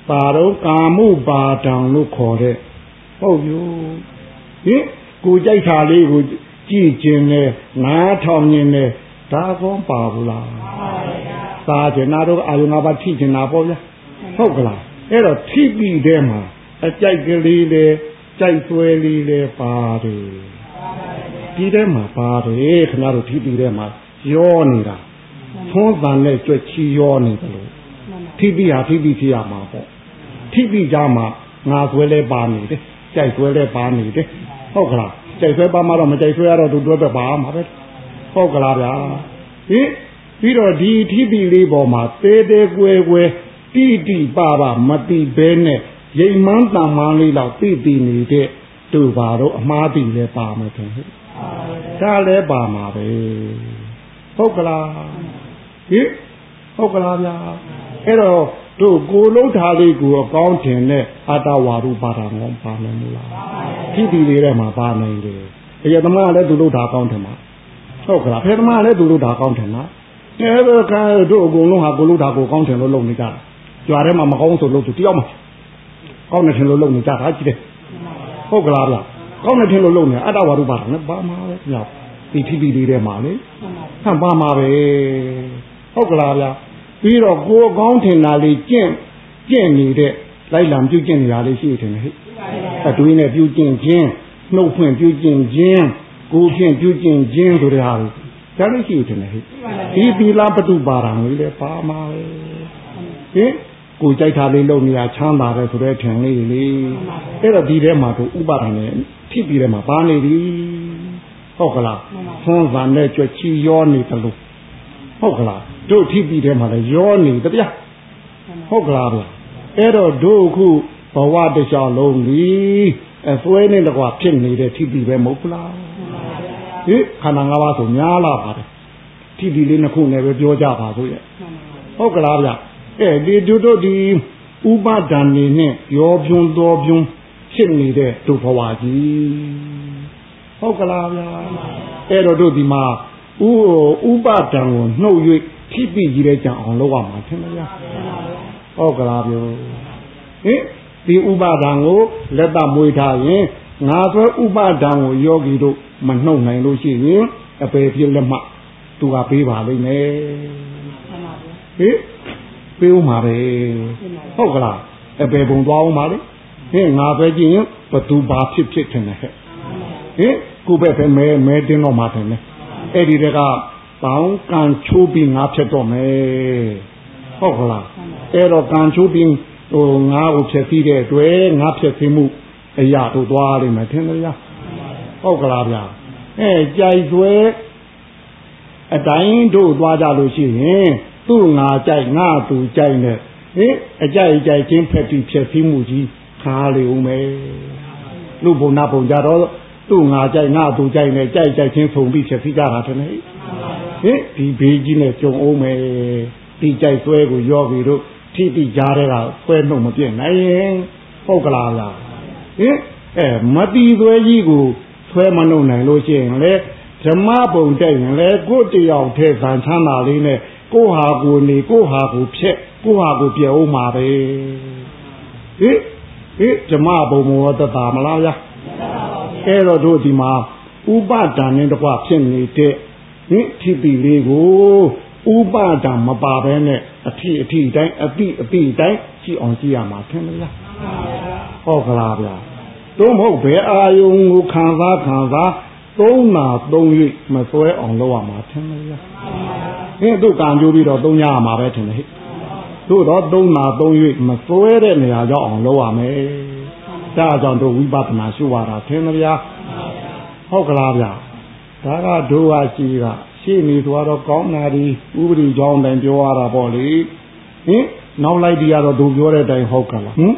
ပါတော့ကာမှုပါဒံလို့ခေါ်တဲ့ဟုတ်ယူဟင်ကိုကြိုက်တာလေးကိုကြည့်ခြင်းနဲ့နားထောင်ခြင်းနဲ့ဒါကောပါဘူးလားပါကျင်နာတော့အာယုံငါးပါးထိကျင်တာပေါ့ဗျာဟုတ်ကလားအဲ့တော့ထိပြီးတဲ့မှာအကြိုက်ကလေးလေကြိုက်ဆွဲလေးလေပါတယ်ဒီထဲမှာပါတယ်ခင်ဗျားတို့ထိပြီးတဲ့မှာရောနေတာသွန်းတန်နဲ့ကြွက်ချီရောနေတယ်လို့ထိပြီးဟာထိပြီးဖြစ်ရမှာပေါ့ထိပြီးကြမှာငါဆွဲလဲပါနေတယ်ကြိုက်ဆွဲလဲပါနေတယ်ဟုတ်ကလားကြိုက်ဆွဲပါမှတော့မကြိုက်ဆွဲရတော့သူတွဲပဲပါမှာပဲဟုတ်ကလားဗျာဟင်ပြီးတော့ဒီထိပြီးလေးပေါ်မှာသေးသေးကွယ်ကွယ်တိတိပါပါမတိဘဲနဲ့ရိမ်မန်းတန်မန်းလေးတော့တိတိနေတဲ့သူပါတော့အမှားတိလဲပါမယ်ခင်ဗျဒါလဲပါမှာပဲဟုတ်ကလားဟင်ဟုတ်ကလားဗျာအဲ့တော့တို့ကိုလုံးထားလေးကိုအကောင်းထင်နဲ့အတ္တဝါရုပါဒံကောပါနိုင်မလားထိတိလေးထဲမှာပါနိုင်တယ်အယသမားလည်းသူလို့ထားကောင်းတယ်မှာဟုတ်ကလားဖေသမားလည်းသူလို့ထားကောင်းတယ်နော်အဲ့ဒါကတို့အကုန်လုံးဟာကိုလို့ထားကိုကောင်းတယ်လို့လုပ်နေကြတာကြွားထဲမှာမကောင်းဆိုလို့သူတယောက်မှကောင်းတယ်ထင်လို့လုပ်နေကြတာကြည့်တယ်ဟုတ်ကလားဗျကောင်းတယ်ထင်လို့လုပ်နေအတ္တဝါရုပါဒံနဲ့ပါမှာပဲညောက်ဒီထိတိလေးထဲမှာလေဟမ်ပါမှာပဲဟုတ်ကလားဗျပြီးတော့ကိုယ်ကောင်းထင်တာလေးကျင့်နေတဲ့လိုက်လံပြုကျင့်နေရလေးရှိတယ်ဟဲ့အတွေးနဲ့ပြုကျင့်ခြင်းနှုတ်ဖွင့်ပြုကျင့်ခြင်းကိုယ်ဖြင့်ပြုကျင့်ခြင်းဆိုတဲ့ဟာတွေဒါလေးရှိတယ်ဟဲ့ဒီသီလပတုပါဒံလေးလည်းပါမှာပဲဟင်ကိုယ်ကြိုက်တာလေးလုပ်နေရချမ်းသာတယ်ဆိုတဲ့ထင်လေးလေအဲ့တော့ဒီထဲမှာတို့ဥပါဒံနဲ့ဖြစ်ပြီးထဲမှာပါနေပြီဟုတ်ကလားသွန်းဗန်နဲ့ကြွချီရောနေတယ်လို့ဟုတ်ကလားတို့ထိပ်ပြီးထဲမှာလည်းရောနေတပြားဟုတ်ကလားဗျအဲ့တော့တို့ခုဘဝတစ်လျှောက်လုံးကြီးအစွဲနဲ့တကွာဖြစ်နေတဲ့ထိပ်ပြီးပဲမဟုတ်လားဟင်ခန္ဓာ၅ပါးဆိုများလာပါတယ်ထိပ်ပြီးလေးနှစ်ခုနဲ့ပဲပြောကြပါဆိုရဲ့ဟုတ်ကလားဗျဒီတို့ဒီဥပါဒံနေနဲ့ရောပြွန်းတော်ပြွန်းဖြစ်နေတဲ့တို့ဘဝကြီးဟုတ်ကလားဗျအဲ့တော့တို့ဒီမှာဥပါဒံကိုနှုတ်၍ဖြစ်ပြီးကြီးတဲ့ကြံအောင်လုပ်ရမှာထင်မလားဟုတ်ကလားပြောဟင်ဒီဥပါဒံကိုလက်သမွေးထားရင်ငါဆိုဥပါဒံကိုယောဂီတို့မနှုတ်နိုင်လို့ရှိရင်အပေပြလက်မှသူကပေးပါလိမ့်မယ်ဟင်ပေးဦးမှာပဲဟုတ်ကလားအပေပုံသွားဦးမှာလေဟင်ငါပဲကြည့်ရင်ဘသူဘာဖြစ်ထင်တယ်ဟဲ့ဟင်ကိုပဲပဲမဲတင်းတော့မှာထင်တယ်အဲ့ဒီတကတောင်းကန်ချိုးပြီးငါဖြစ်တော့မယ်ဟုတ်ကလားအဲ့တော့ကန်ချိုးပြီးငါ့ကိုဖြစ်ပြီးတဲ့အတွက်ငါဖြစ်ပြီးမှုအရာတို့သွားလိမ့်မယ်ထင်တယ်ဗျာဟုတ်ကလားဗျာကြိုက်သွဲအတိုင်းတို့သွားကြလို့ရှိရင်သူ့ငါကြိုက်ငါသူကြိုက်နဲ့ဟင်အကြိုက်ချင်းဖက်ပြီးဖြစ်ပြီးမှုကြီးခါလေဦးမယ်လူဘုံနာဘုံကြတော့သူ့ငါကြိုက်ငါသူကြိုက်နဲ့ကြိုက်ချင်းဖုံပြီးဖြစ်ပြီးကြတာတည်းဟင်ဒီဘေးကြီးနဲ့ကြုံအောင်မယ်ဒီကြိုက်ဆွဲကိုရောပြီးတို့ထိတိကြားတဲ့ကဆွဲနှုတ်မပြည့်နိုင်ရင်ဟုတ်ကလားလားဟင်မတီဆွဲကြီးကိုဆွဲမနှုတ်နိုင်လို့ရှိရင်လေဓမ္မပုံတက်ရင်လေကိုတယောက်တည်းဇန်ချမ်းသာလေးနဲ့ကိုဟာကိုနေကိုဟာကိုဖြစ်ကိုဟာကိုပြအောင်မှာပဲဟင်ဓမ္မပုံမောတတာမလားဗျာအဲ့တော့တို့ဒီမှာဥပါဒံနဲ့တကွဖြစ်နေတဲ့ဟင်ထိတိလေးကိုဥပါဒံမပါဘဲနဲ့အထိတိုင်းအပိတိုင်းကြည့်အောင်ကြည့်ရမှာထင်မလားဟုတ်ကလားဗျာတို့မဟုတ်ဘယ်အာယုံကိုခံစားသုံးနာသုံး၍မစွဲအောင်လုပ်ရမှာထင်မလားဟင်တို့ကံကြိုးပြီးတော့သုံးရမှာပဲထင်တယ်ဟဲ့တို့တော့သုံးနာသုံး၍မစွဲတဲ့နေရာရောက်အောင်လုပ်ရမယ်ဒါကြောင့်တို့ဝိပဿနာရှုရတာထင်မလားဟုတ်ကလားဗျာဒါကတို့ဟာရှိနေသွားတော့ကောင်းတာဒီဥပဒေကြောင်းတိုင်းပြောရတာပေါ့လေဟင်နောက်လိုက်ဒီကတော့တို့ပြောတဲ့အတိုင်းဟုတ်ကလားဟင်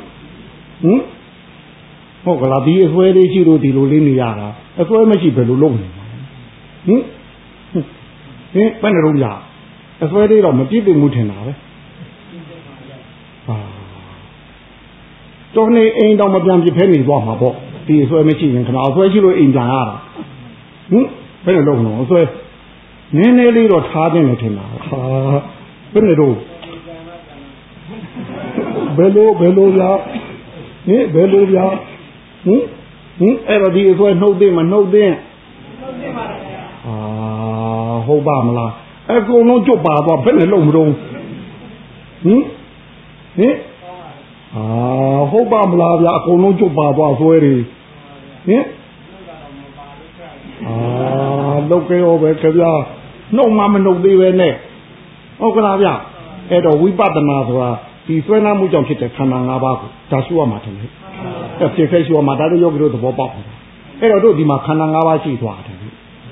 ဟုတ်ကလားဒီအစွဲလေးရှိလို့ဒီလိုလေးနေရတာအစွဲမရှိဘယ်လိုလုပ်နေမှာဟင်ဘယ်နဲ့တော့ရအစွဲလေးတော့မပြည့်ပြည့်မှုထင်တာပဲဟာတော်နေအိမ်တော့မပြန်ပြစ်ဖဲနေသွားမှာပေါ့ဒီအစွဲမရှိရင်ခဏအစွဲရှိလို့အိမ်ပြန်ရတာဘယ်နဲ့လုပ်မလို့အစွဲနည်းနည်းလေးတော့ထားတယ်ထင်တာဟာဘယ်နဲ့တော့ဘယ်လိုဗျာဘယ်လိုဗျာအဲ့တော့ဒီအစွဲနှုတ်သိမနှုတ်သိဟုတ်ပါမလားအကုန်လုံးကြွပါတော့ဘယ်နဲ့လုံးမတော့ဟုတ်ပါမလားဗျာအကုန်လုံးကြွပါတော့ဆွဲတွေလုတ်ကြရောပဲခင်ဗျာနှုတ်မှမနှုတ်သေးပဲနဲ့ဟုတ်ကလားဗျာအဲ့တော့ဝိပဿနာဆိုတာဒီဆွဲနာမှုကြောင့်ဖြစ်တဲ့ခန္ဓာ၅ပါးကိုဒါရှုရမှာတယ်လေအဲ့ဖြစ်ခဲ့ရှုရမှာဒါတို့ယောဂီတို့သဘောပေါက်တယ်အဲ့တော့တို့ဒီမှာခန္ဓာ၅ပါးရှိသွားတယ်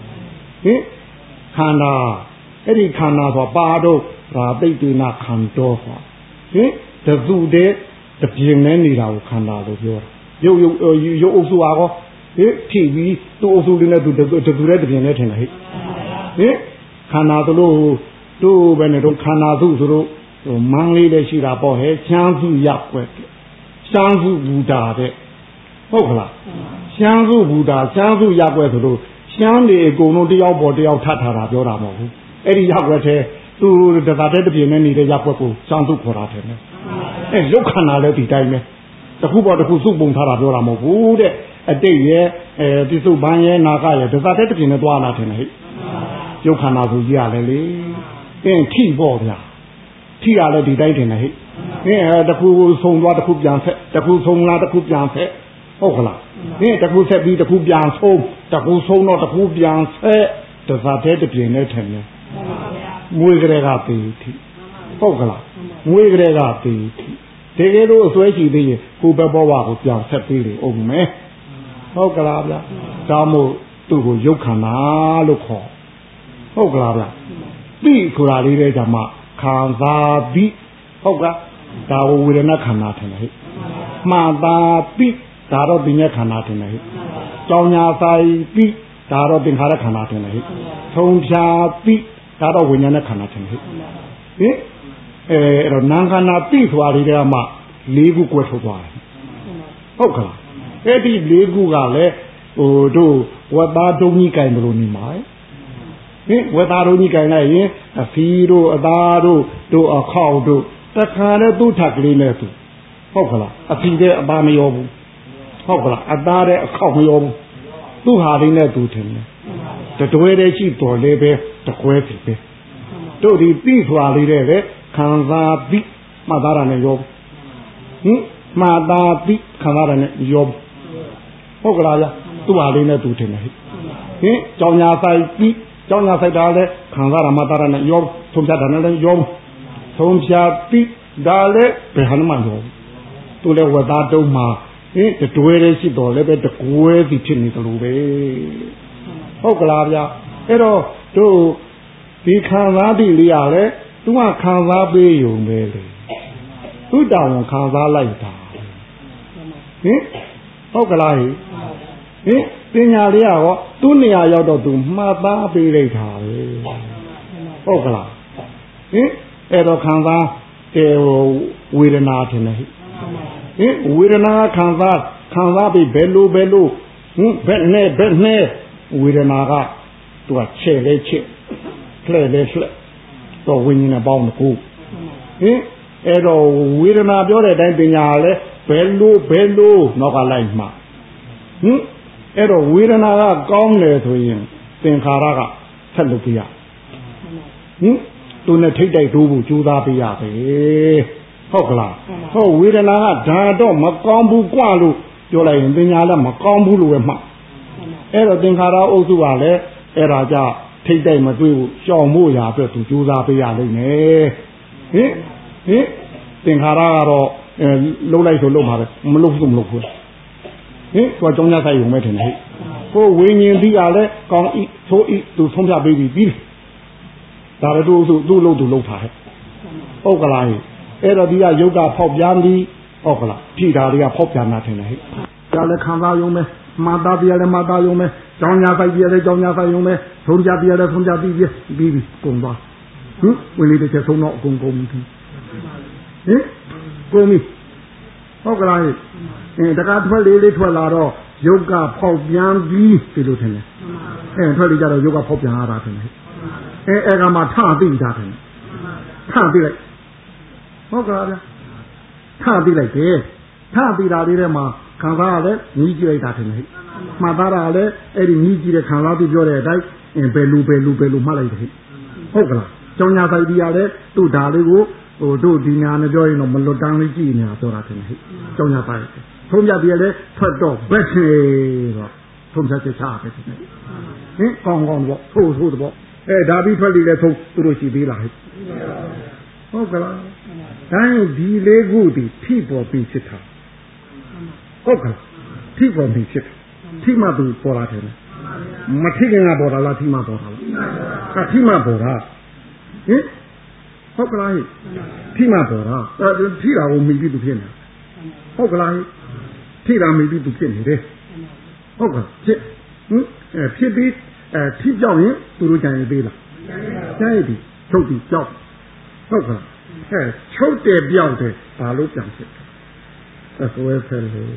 ခန္ဓာအဲ့ဒီခန္ဓာဆိုပါတော့ဒါသိတေနာခန္ဓာဆိုတစုတည်းတပြင်းနဲ့နေတာကိုခန္ဓာလို့ပြောတာရုပ်အုပ်စုအားကောဖြည့်ပြီးသူ့အုပ်စုလေးနဲ့သူတစုတည်းတပြင်းနဲ့ထင်တယ်ခန္ဓာတို့ဘယ်နဲ့တော့ခန္ဓာစုဆိုတော့မန်းလေးလည်းရှိတာပေါ့ဟဲ့ချမ်းစုရောက်ွက်ချမ်းစုဘူတာတဲ့ဟုတ်ကလားချမ်းစုဘူတာချမ်းစုရောက်ွက်ဆိုလို့ချမ်းတွေအကုန်လုံးတယောက်ပေါ်တယောက်ထပ်ထားတာပြောတာမဟုတ်ဘူးအဲ့ဒီရောက်ွက်တဲ့သူတပါတဲ့တပြင်းနဲ့နေတဲ့ရောက်ွက်ကိုချမ်းစုခေါ်တာတယ်အဲ့ရုပ်ခန္ဓာလည်းဒီတိုင်းပဲတခုပေါ်တခုစုပုံထားတာပြောတာမဟုတ်ဘူးတဲ့အတိတ်ရဲ့ပြစ္ဆုတ်ပန်းရဲ့နာကရဲ့တပါတဲ့တပြင်းနဲ့သွားလာတယ်ဟဲ့ရုပ်ခန္ဓာဆိုကြီးရတယ်လေထိပေါ့ဗျာထိရလည်းဒီတိုင်းတင်တယ်ဟဲ့တခုဆုံးသွားတခုပြန်ဆက်တခုဆုံးလာတခုပြန်ဆက်ဟုတ်ကလားတခုဆက်ပြီးတခုပြန်ဆုံးတခုဆုံးတော့တခုပြန်ဆက်တစားတဲ့တပြင်းနဲ့ထင်တယ်မွေးကလေးကပေထိဟုတ်ကလားမွေးကလေးကပေထိတကယ်လို့အစွဲရှိသေးရင်ကိုဘက်ဘဝကိုပြန်ဆက်ပြီးလေအောင်မယ်ဟုတ်ကလားဗျာဒါမို့သူ့ကိုရုပ်ခန္ဓာလို့ခေါ်ဟုတ်ကလားဗျာသိဆိုတာလေးတဲ့ကြမှာခံစားပြီးဟုတ်ကဲ့ဒါဝေဒနာခန္ဓာထင်တယ်ဟဲ့မှန်တာပြီးဒါတော့ပညာခန္ဓာထင်တယ်ဟဲ့ကြောင်းညာဆိုင်ပြီးဒါတော့သင်္ခါရခန္ဓာထင်တယ်ဟဲ့ထုံဖြာပြီးဒါတော့ဝိညာဏခန္ဓာထင်တယ်ဟဲ့အဲ့တော့နာမ်ခန္ဓာပြီးဆိုတာလေးတဲ့မှာ၄ခုကွဲထုတ်သွားတယ်ဟုတ်ကဲ့အဲ့ဒီ၄ခုကလည်းတို့ဝတ်သားဒုံကြီးကင်ဘလို့နေမှာဝတ်သားတို့ကြီးကင်လိုက်ရင်အဖီတို့အသားတို့အခေါက်တို့တခါနဲ့သူ့ထက်ကလေးနဲ့သူဟုတ်ကလားအဖီတဲ့အပါမရောဘူးဟုတ်ကလားအသားတဲ့အခေါက်မရောဘူးသူ့ဟာလေးနဲ့သူထင်တယ်တတွဲတည်းရှိတော်လေးပဲတကွဲစီပဲတို့ဒီပြီးစွာလေးတဲ့ခံစားပြီးမှတ်သားရနဲ့ရောမှတ်သားပြီးခံစားရနဲ့ရောဟုတ်ကလားဗျသူ့ဟာလေးနဲ့သူထင်တယ်ကြောင်ညာဆိုင်ပြီးကြောင်းညာဆိုင်တာလည်းခံစားရမှတာရနဲ့ရောသုံးဖြတ်တာနဲ့လည်းရောသုံးဖြတ်ပြီးဒါလည်းဘယ်ဟာမှမရောသူလည်းဝတ်သားတုံးမှာတတွဲလေးရှိတော်လည်းပဲတကွဲစီဖြစ်နေတယ်လို့ပဲဟုတ်ကလားဗျအဲ့တော့တို့ဒီခံစားတိလေးရလဲသူကခံစားပေးရုံပဲလေသူတောင်ခံစားလိုက်တာဟုတ်ကလားပညာလေးရောသူ့နေရာရောက်တော့သူမှတ်သားပေးလိုက်တာပဲဟုတ်ကလားအဲ့တော့ခံစားဝေဒနာထင်တယ်ဝေဒနာခံစားပြီးဘယ်လိုဘယ်နဲ့ဝေဒနာကသူကချဲ့လဲချဲ့လှဲ့လဲလှဲ့တော့ဝိညာဉ်နဲ့ပေါင်းတကူအဲ့တော့ဝေဒနာပြောတဲ့အတိုင်းပညာလဲဘယ်လိုနောက်ကလိုက်မှာအဲ့တော့ဝေဒနာကကောင်းတယ်ဆိုရင်သင်္ခါရကဆက်လုပ်ပြရသူနဲ့ထိတ်တိုက်တိုးဖို့ကြိုးစားပြရပဲဟုတ်ကလားဟုတ်ဝေဒနာကဒါတော့မကောင်းဘူးกว่าလို့ပြောလိုက်ရင်ပညာလည်းမကောင်းဘူးလို့ပဲမှတ်အဲ့တော့သင်္ခါရအုပ်စုကလည်းအဲ့ဒါကြထိတ်တိုက်မတွေ့ဘူးရှောင်ဖို့ရာအတွက်သူကြိုးစားပြရလိမ့်မယ်သင်္ခါရကတော့လှုပ်လိုက်ဆိုလှုပ်မှာပဲမလှုပ်ဘူးသူကကြောင်းကြဆိုင်ုံမဲ့ထင်တယ်ကိုဝိညာဉ်ပြီးကလည်းကောင်းဤသို့ဤသူဆုံးဖြတ်ပေးပြီးဒါလည်းသူ့လို့သူလှုပ်ထားဟုတ်ကလားအဲ့တော့ဒီကယုတ်ကဖောက်ပြန်ပြီးဟုတ်ကလားထိတာတွေကဖောက်ပြန်တာထင်တယ်ဒါလည်းခံစားရုံပဲမာတာပြလည်းမာတာရုံပဲကြောင်းကြဆိုင်ပြလည်းကြောင်းကြဆိုင်ရုံပဲဆုံးဖြတ်ပြလည်းဆုံးဖြတ်ပြီးကုန်သွားဝင်လေးတစ်ချက်ဆုံးတော့အကုန်ကုန်ပြီကုန်ပြီဟုတ်ကလားတကားထွက်လေးထွက်လာတော့ယုတ်ကဖောက်ပြန်ပြီးဒီလိုထင်တယ်ထွက်လေးကြတော့ယုတ်ကဖောက်ပြန်ရတာထင်တယ်အဲ့ကမှထသိတာထင်တယ်ထသိလိုက်ဟုတ်ကလားဗျာထားပြီးလိုက်တယ်ထားပြီးတာလေးထဲမှာခံစားရလဲညီးကြည့်လိုက်တာထင်တယ်မှတ်သားတာလည်းအဲ့ဒီညီးကြည့်တဲ့ခံစားပြီးပြောတဲ့အတိုင်းဘယ်လိုမှတ်လိုက်တယ်ဟုတ်ကလားကျောင်းညာဆိုင်ဒီရလဲသူ့ဓာလေးကိုဟိုတို့ဒီညာနဲ့ပြောရင်တော့မလွတ်တမ်းလေးကြည့်နေတာပြောတာထင်တယ်ကျောင်းညာဆိုင်ထုံးပြပြလဲထွက်တော့ဘက်နေတော့ထုံးပြချက်ချပဲထင်တယ်ဟင်ကောင်းကောင်းတော့ထိုးတော့ဒါပြီးထွက်လိလဲသုံးသူတို့ရှိသေးလားဟုတ်ကလားတိုင်းဒီလေးခုဒီထိပေါ်ပြီးဖြစ်တာဟုတ်ကလားထိပေါ်ပြီးဖြစ်ထိမှသူပေါ်လာတယ်မထိခင်ကပေါ်လာလားထိမှပေါ်လာလားထိမှပေါ်တာဟင်ဟုတ်ကလားထိမှပေါ်တာထိတာကိုမိပြီးသူဖြစ်နေဟုတ်ကလားထိတာမိပြီးသူဖြစ်နေတယ်ဟုတ်ကလားဖြစ်ဖြစ်ပြီးထိကြောက်ရင်သူတို့ကြံရသေးလားကြံရပြီချုပ်ပြီးကြောက်ဟုတ်ကလားချုပ်တယ်ပြောက်တယ်ဘာလို့ပြန်ဖြစ်လဲဆွဲဖယ်လို့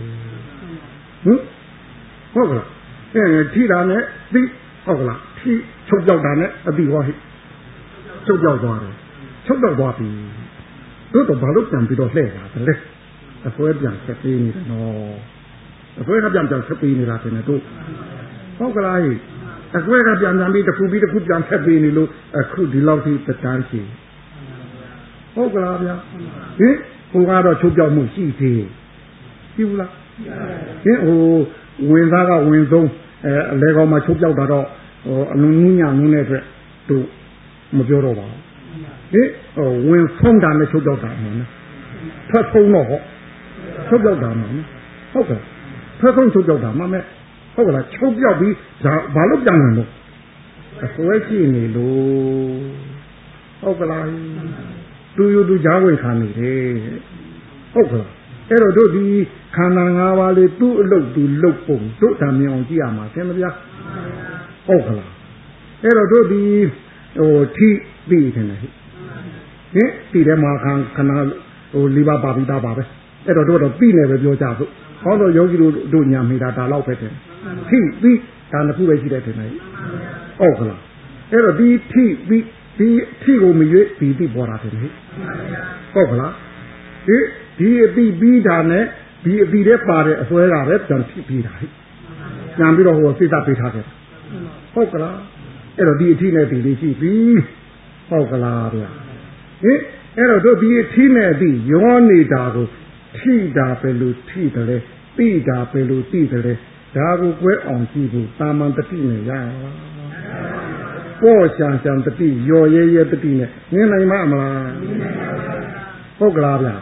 ဟုတ်ကလားထိတာနဲ့သိဟုတ်ကလားထိချုပ်ပြောက်တာနဲ့အတိဟောဟိချုပ်ပြောက်သွားတယ်ချုပ်တော့သွားပြီတို့တော့ဘာလို့ပြန်ပြီးတော့လှည့်လာတယ်လဲအဆွဲပြန်ဆက်ပေးနေတယ်နော်အဆွဲကပြန်ဆက်ပေးနေတာတင်တယ်တို့ဟုတ်ကလားဟိအဆွဲကပြန်ပြီးတစ်ခုပြီးတစ်ခုပြန်ဆက်ပေးနေလို့အခုဒီလောက်ထိတန်းရှိဟုတ်ကလားဗျာဟင်ဟိုကတော့ချုပ်ပြောက်မှုရှိသေးရှိဘူးလားဟင်ဟိုဝင်သားကဝင်ဆုံးအလဲကောင်မှာချုပ်ပြောက်တာတော့အနုနည်းညာနည်းနဲ့အတွက်တို့မပြောတော့ပါဘူးဟင်ဝင်ဆုံးတာနဲ့ချုပ်ပြောက်တာမှန်လားထွက်ဆုံးတော့ဟောချုပ်ပြောက်တာမှန်ဟုတ်ကဲ့ထွက်ဆုံးချုပ်ပြောက်တာမှန်မဲ့ဟုတ်ကလားချုပ်ပြောက်ပြီးဒါဘာလို့ပြန်ဝင်လို့အစွဲကြည့်နေလို့ဟုတ်ကလားသူယူသူကြားဝင်ခံနေတယ်ဟုတ်ကလားအဲ့တော့တို့ဒီခန္ဓာ၅ပါးလေးသူ့အလုပ်သူလုပ်ပုံတို့ဓာမြင်အောင်ကြည့်ရမှာသင်မဗျာဟုတ်ကလားအဲ့တော့တို့ဒီထိပြီးတယ်ဟင်ပြီးတယ်မှာခန္ဓာလေးပါးပါပြီးသားပါပဲအဲ့တော့တို့တော့ပြီးနေပဲပြောကြဖို့ဟောတော့ယောဂီတို့ညာမိတာဒါတော့ပဲတယ်ထိပြီးဒါနှစ်ခုပဲရှိတယ်ထင်တယ်ဟုတ်ကလားအဲ့တော့ဒီထိပြီးဒီထိကိုမရွေးပြီးပေါ်တာတယ်ဟုတ်ကလားဒီအတိပြီးတာနဲ့ဒီအတိထဲပါတဲ့အစွဲကပဲပြန်ဖြစ်ပြီးတာပြန်ပြီးတော့ဟိုစိတ်သက်ပေးထားတယ်ဟုတ်ကလားအဲ့တော့ဒီအထိနဲ့ဒီလေးရှိပြီဟုတ်ကလားဗျာအဲ့တော့တို့ဒီအထိနဲ့ဒီရောနေတာကိုထိတာပဲလို့ထိတယ်လေပြီးတာပဲလို့ပြီးတယ်လေဒါကိုကွဲအောင်ကြည့်ဖို့တာမန်တတိနဲ့ရအောင်ပေါ့ရှာတတိရော်ရဲတတိနဲ့နင်းနိုင်မမလားဟုတ်ကလားဗျာ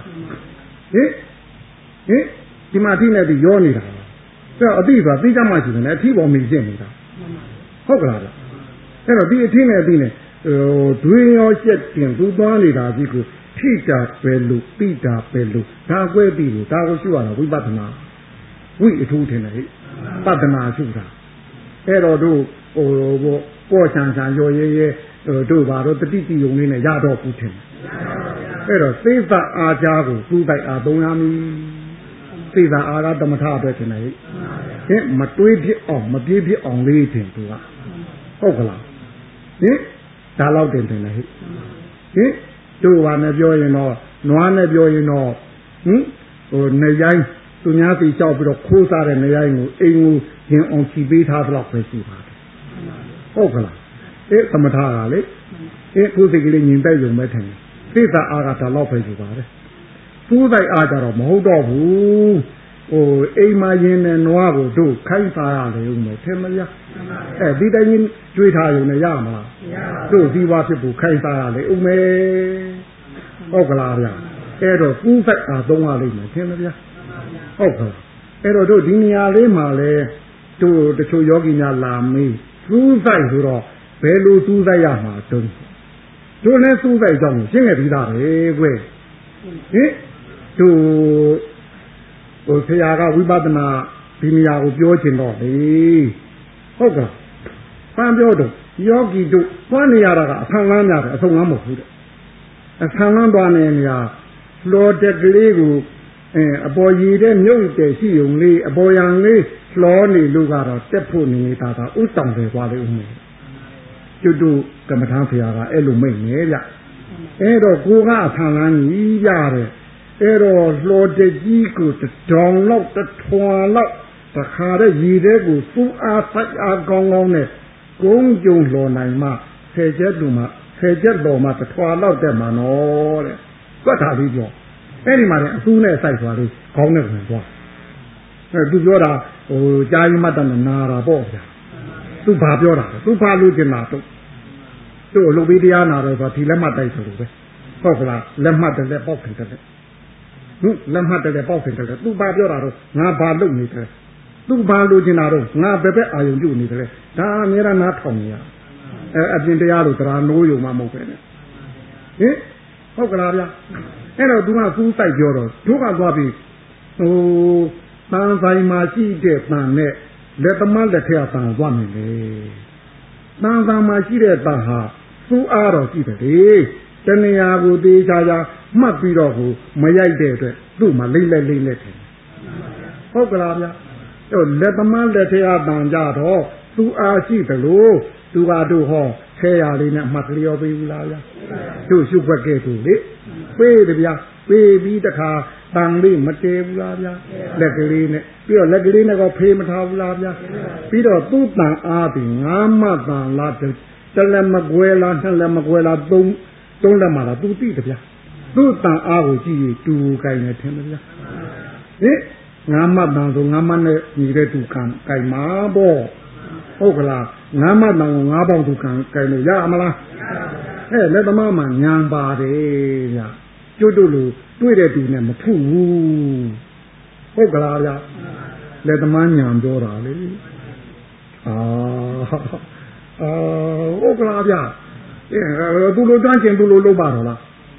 ဒီမှာအထိနဲ့ဒီရောနေတာဆိုအတိဆိုတာသိကြမှရှိတယ်နဲ့အထိပေါ်မိဖြစ်နေတာဟုတ်ကလားဗျအဲ့တော့ဒီအထိနဲ့အထိနဲ့ဒွေရောရှက်တင်သူသွားနေတာကြီးကိုထိတာပဲလို့ပြီးတာပဲလို့ဒါကွဲပြီးလို့ဒါကိုရှုရတာဝိပဿနာဝိအထူးထင်တယ်ပဿနာရှုတာအဲ့တော့တို့ပေါ့ဆန်ရော်ရဲတို့ဘာတော့တတိတိယုံလေးနဲ့ရတော့ဘူးထင်အဲ့တော့သေသအာချာကိုသူ့တိုက်အားသုံးရမည်သေသအာရသမထအတွက်ထင်တယ်ဟင်မတွေးဖြစ်အောင်မပြေးဖြစ်အောင်လေးထင်သူကဟုတ်ကလားဒါတော့တင်တယ်ဟင်တို့ဘာနဲ့ပြောရင်တော့နွားနဲ့ပြောရင်တော့နေရိုင်းသူများစီကြောက်ပြီးတော့ခိုးစားတဲ့နေရိုင်းကိုအိမ်ကိုရင်အောင်ချီပေးထားသလောက်ပဲရှိပါတယ်ဟုတ်ကလားသမထကလေကိုယ်စိတ်ကလေးညင်တိုက်ရုံပဲထင်တယ်သေသအာကဒါတော့ပဲရှိပါတယ်သူ့တိုက်အားကြတော့မဟုတ်တော့ဘူးအိမ်မှာရင်နဲ့နွားကိုတို့ခိုင်းစားရတယ်ဦးမယ်ထင်မလားဒီတိုင်းကြီးကြွေးထားရုံနဲ့ရမလားတို့ဒီဝါဖြစ်ဖို့ခိုင်းစားရတယ်ဦးမယ်ဟုတ်ကလားဗျာအဲ့တော့သူ့တိုက်အားသုံးရလိမ့်မယ်ထင်မလားဟုတ်ကဲ့အဲ့တော့တို့ဒီနေရာလေးမှာလဲတို့တချို့ယောဂီများလာမေးသူ့တိုက်ဆိုတော့ဘယ်လိုသူ့တိုက်ရမှာတုံးတို့လည်းသူ့တိုက်ကြောင့်ရှင်းရပြီးသားပဲကွယ်တို့ဆရာကဝိပဿနာဒီနေရာကိုပြောချင်တော့လေဟုတ်ကဲ့ပန်းပြောတော့ယောဂီတို့သွားနေရတာကအဆန်းလန်းများတယ်အဆုံးလန်းမဟုတ်ဘူးတဲ့အဆန်းလန်းသွားနေနေရလော်တက်ကလေးကိုအပေါ်ရည်တဲ့မြုပ်တယ်ရှိုံလေးအပေါ်ရန်လေးလှောနေလို့ကတော့တက်ဖို့နေတာကဥတောင်တယ်သွားလေဦးမယ်ကျွတ်တို့ကမ္မထာဆရာကအဲ့လိုမိတ်နေဗျအဲ့တော့ကိုကအဆန်းလန်းကြီးရတယ် Lord the Gigo, the download, the twirlout, the harder Yidegu, who are such a gong on it. Gong Jung Lonaima, Sejeduma, Sejedoma, the twirlout them and all. What are you? Any man, soon as I saw it, Congress was. Do you are Jaimatan and Nara Boya? Supabiola, Supaluginato. So, Lubidiana, but he lemma to Popula, lemma the lepok. Lemma the lepok, Supabiola, Naba Lumitre. Subaluginato, Nabe, I do nitre. Damira Natonia. At the Dialo, no you, Mamma. Eh? Popularia. And do not suicide Yoro. Do not lobby. Oh, Sanzai Machi de Planet. Let the mother tell some woman. Sanzai Machi de Baha. Su Aro Kitty. Tenia de Jaya, Mapirohu, Mayai, do my lily. Popularia. Let the mother tell Banjado. Su Ashi the low. Do I do her? Kayalina Matlio Vilaya. Do super gay to it. Baby the car, Bangli, Matevia, Legaline, Pure Legaline of payment of Lavia, Peter Tutan Arti, Amazon Latin, Telemaguela, Telemaguela, don't let Mala do Peter. Tutan Avi, two kind of Temia. Eh? Namadan to Namane needed to come, Kaimabo, Ogla, Namadan, Nabon to come, Kaimaya Amala. Hey, let the mamma, young body. Jodulu, do it in a two. Ogala, let the man yam dora. Ogala, Dulu Dungeon, Dulu Barola.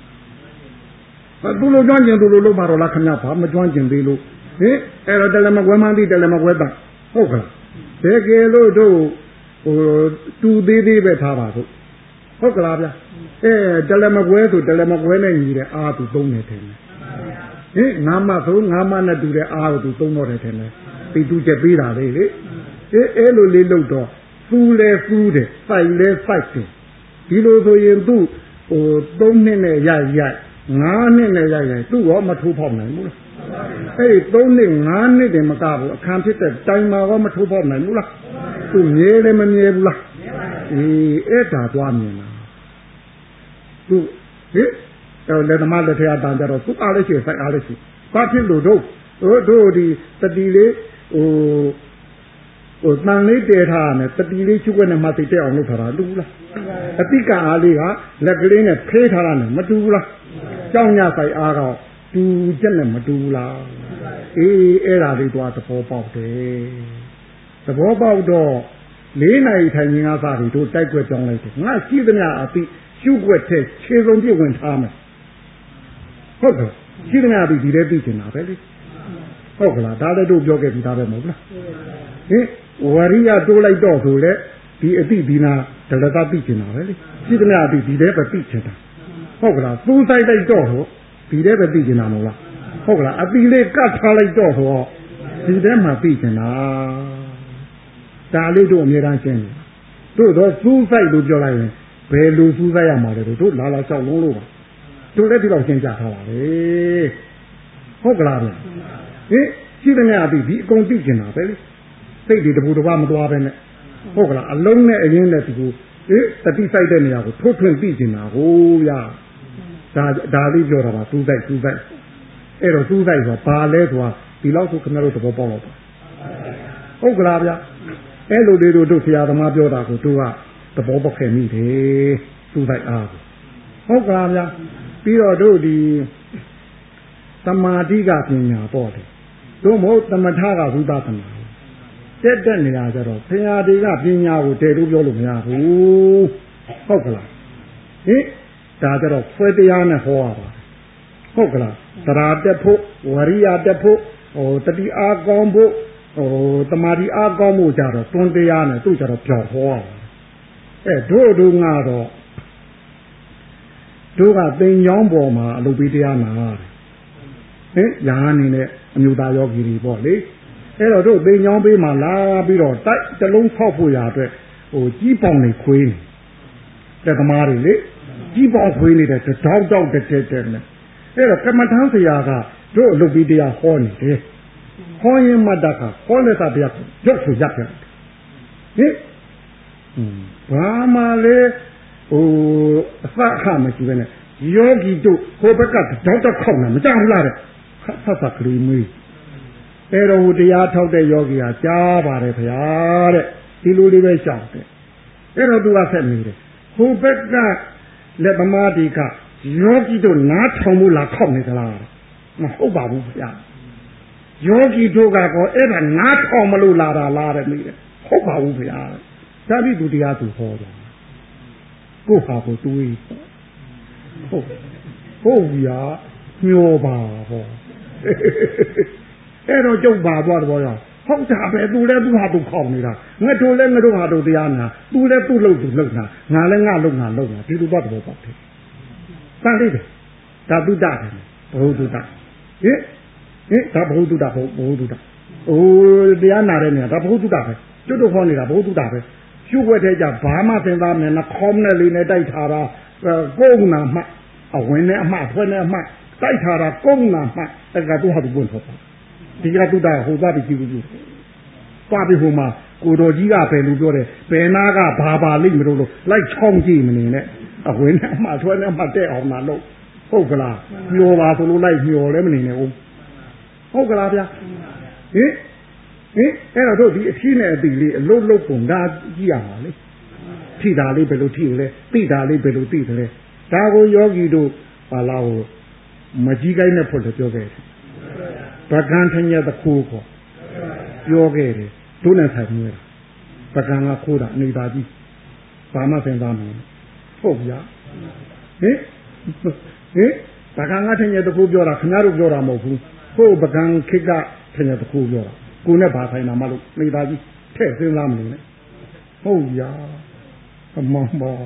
Dulu Dungeon, Dulu Barola, Canapa, Majonjin Bilu. Eh, Eradella Wemandi, Delamaweda. Ogala. Take a low do 2 days better. Ogala. Delamagwe to Delamagwe need a art to don't attend. Eh, Nama so Namana do the art to don't attend. They do Jabira, eh, Elo Lilo door, food, fighting. Below so you do, or don't in a yay, none in a yay, 2 or 2 problems. Hey, don't in none in the Macabo, can't it at time or 2 problems. To near them and Nebula. Eh, one. Let the mother tell down there to Alice, Alice. But you do the delay or Manly data, the delay you went and Mati on Lutaradula. A Pika Alia, Lagrina, Petarana, Madula, Jonia by Ara, to General Madula. Era did what the Pope of the Bob door, Lena is hanging outside to take with John later. Not see the Napi. You would take children you went home. Okay, she didn't have to be there beating up, really. Okay, that do jog at the Mobla. Eh, Waria do like dog to let be a bibina, the letter beating up, really. She didn't have to be there but beating her. Okay, suicide like dog, be there but beating Amola. Okay, I believe got her like dog, see them are beating her. Dali do me ranching. Do those suicide do your line. Where lose I am out of it, Lala Chow Lulu. To let it out in Jacala. Eh? Hogla. Eh? She didn't have to be contingent of it. Say the Budawam Dwaben. Hogla, alone again let go. Eh? The beside any of total beating. Oh, yeah. Dali Jorava, 2 days. Ero 2 days of Palet was below to Camaro to Bobo. Hogla. Elo do Tia the Mabioda to do up. The Bobo can meet to that art. Oh, Gravia, Piro do the Samadiga in your body. Don't hold the Mataga who doesn't. Dead then the other. Piadiga Pina would tell you, Hogla. Eh? Dagger of Frediana Hoava. Hogla. Tara Depo, Waria Depo, or the Agombo, or the Mari Agomo Jaro, Tondiana, two of Pure Hoa. Do Nado. Do a thing young Boma, Lubidiana. Eh, Yan in a new dialogue body. Do being young be my la biro, the long coffee yard, or Jeep on the queen. The Mari, Jeep on queen, the dog the dead. အဲ့တော့ကမ္မထမ်းဆရာကတို့လုပ်ပြီးတရားဟောနေတယ်ဟောရင်မတတ်ကဟောတဲ့တရားရုပ်ဆိုရပ်ပြန်ဟင်ဘာမှလေအစအခမရှိပဲနဲ့ယောဂီတို့ဟိုဘက်ကတောက်တော့ခောက်နေမကြောက်ဘူးလားတဲ့ဆက်ဆက်ကလေးမွေးအဲ့တော့ဟိုတရားထောက်တဲ့ယောဂီဟာကြားပါတယ်ဗျာတဲ့ဒီလိုလေးပဲရှောင်တယ်အဲ့တော့သူကဆက်နေတယ်ဟိုဘက်ကလက်သမားဒီကယောဂီတို့နားထောင်မှုလားခောက်နေသလားမဟုတ်ပါဘူးဗျာယောဂီတို့ကတော့အဲ့ဒါနားထောင်မလို့လာတာလားတဲ့မိတယ်ဟုတ်ပါဘူးဗျာဒါပြီးသူတရားသူဟောတယ်ကိုဟာကိုတွေးဟုတ်ဗျာမျောပါဟောအဲ့တော့ကျုပ်ပါသွားတော့ရောဟုတ်တာပဲသူလည်းသူဟာသူခောက်နေတာငါတို့လည်းငါတို့ဟာတို့တရားနာသူလည်းသူ့လို့သူလုပ်တာငါလည်းငါလုပ်ငါလုပ်တာဒီလိုတော့တော့ပေါ့တယ်တန်လေးတယ်ဒါတုဒ္ဒတယ်ဘုဒ္ဓတာဟင်ဒါဘုဒ္ဓတာဘုဒ္ဓတာအိုးတရားနာတဲ့နေရာဒါဘုဒ္ဓတာပဲကျွတ်တော့ခေါ်နေတာဘုဒ္ဓတာပဲရှုွက်တဲ့ကြဘာမှသင်သားမယ်နှခေါင်းနဲ့လေးနဲ့တိုက်ထားတာကိုယ်နာမှအဝင်နဲ့အမှဖွင့်နဲ့အမှတိုက်ထားတာကိုယ်နာမှအဲ့ကသူဟာသူပွင့်ထွက်တာဒီကတုဒ္ဒဟိုသားပြီးကြည့်ကြည့်ပါပြီဟိုမှာကိုတော်ကြီးကပဲလူပြောတယ်ဘယ်နာကဘာလိမ့်မလို့လိုက်ချောင်းကြည့်မနေနဲ့အဝင်နဲ့အမှထွက်နဲ့အမှတဲ့အောင်လာလို့ဟုတ်ကလားမျောပါဆိုလို့လိုက်မျောလည်းမနေနဲ့ဟုတ်ကလားဗျာဟင်အဲ့တော့တို့ဒီအဖြစ်နဲ့အတိလေးအလုံးလုံးပုံဒါကြည့်ရမှာလေထိတာလေးဘယ်လိုထိလဲသိတာလေးဘယ်လိုသိတယ်လဲဒါကိုယောဂီတို့ဘာလာကိုမကြီးကိုင်းနဲ့ဖွင့်လို့ပြောခဲ့တယ်ပကံထညတခုခေါ်ပြောခဲ့တယ်တို့နဲ့ဆိုင်နေတယ်ပကံကခိုးတာအနေသာကြီးဘာမှစဉ်းစားမလို့ဟုတ်ဗျာဟင်ပကံကထညတခုပြောတာခင်ဗျားတို့ပြောတာမဟုတ်ဘူးဟုတ်ပကံခိကထညတခုပြောတာကိုနဲ့ဘာဆိုင်တာမလို့မိသားကြီးထည့်စဉ်းစားမလို့နဲ့ဟုတ်ဗျာအမောင်ပါ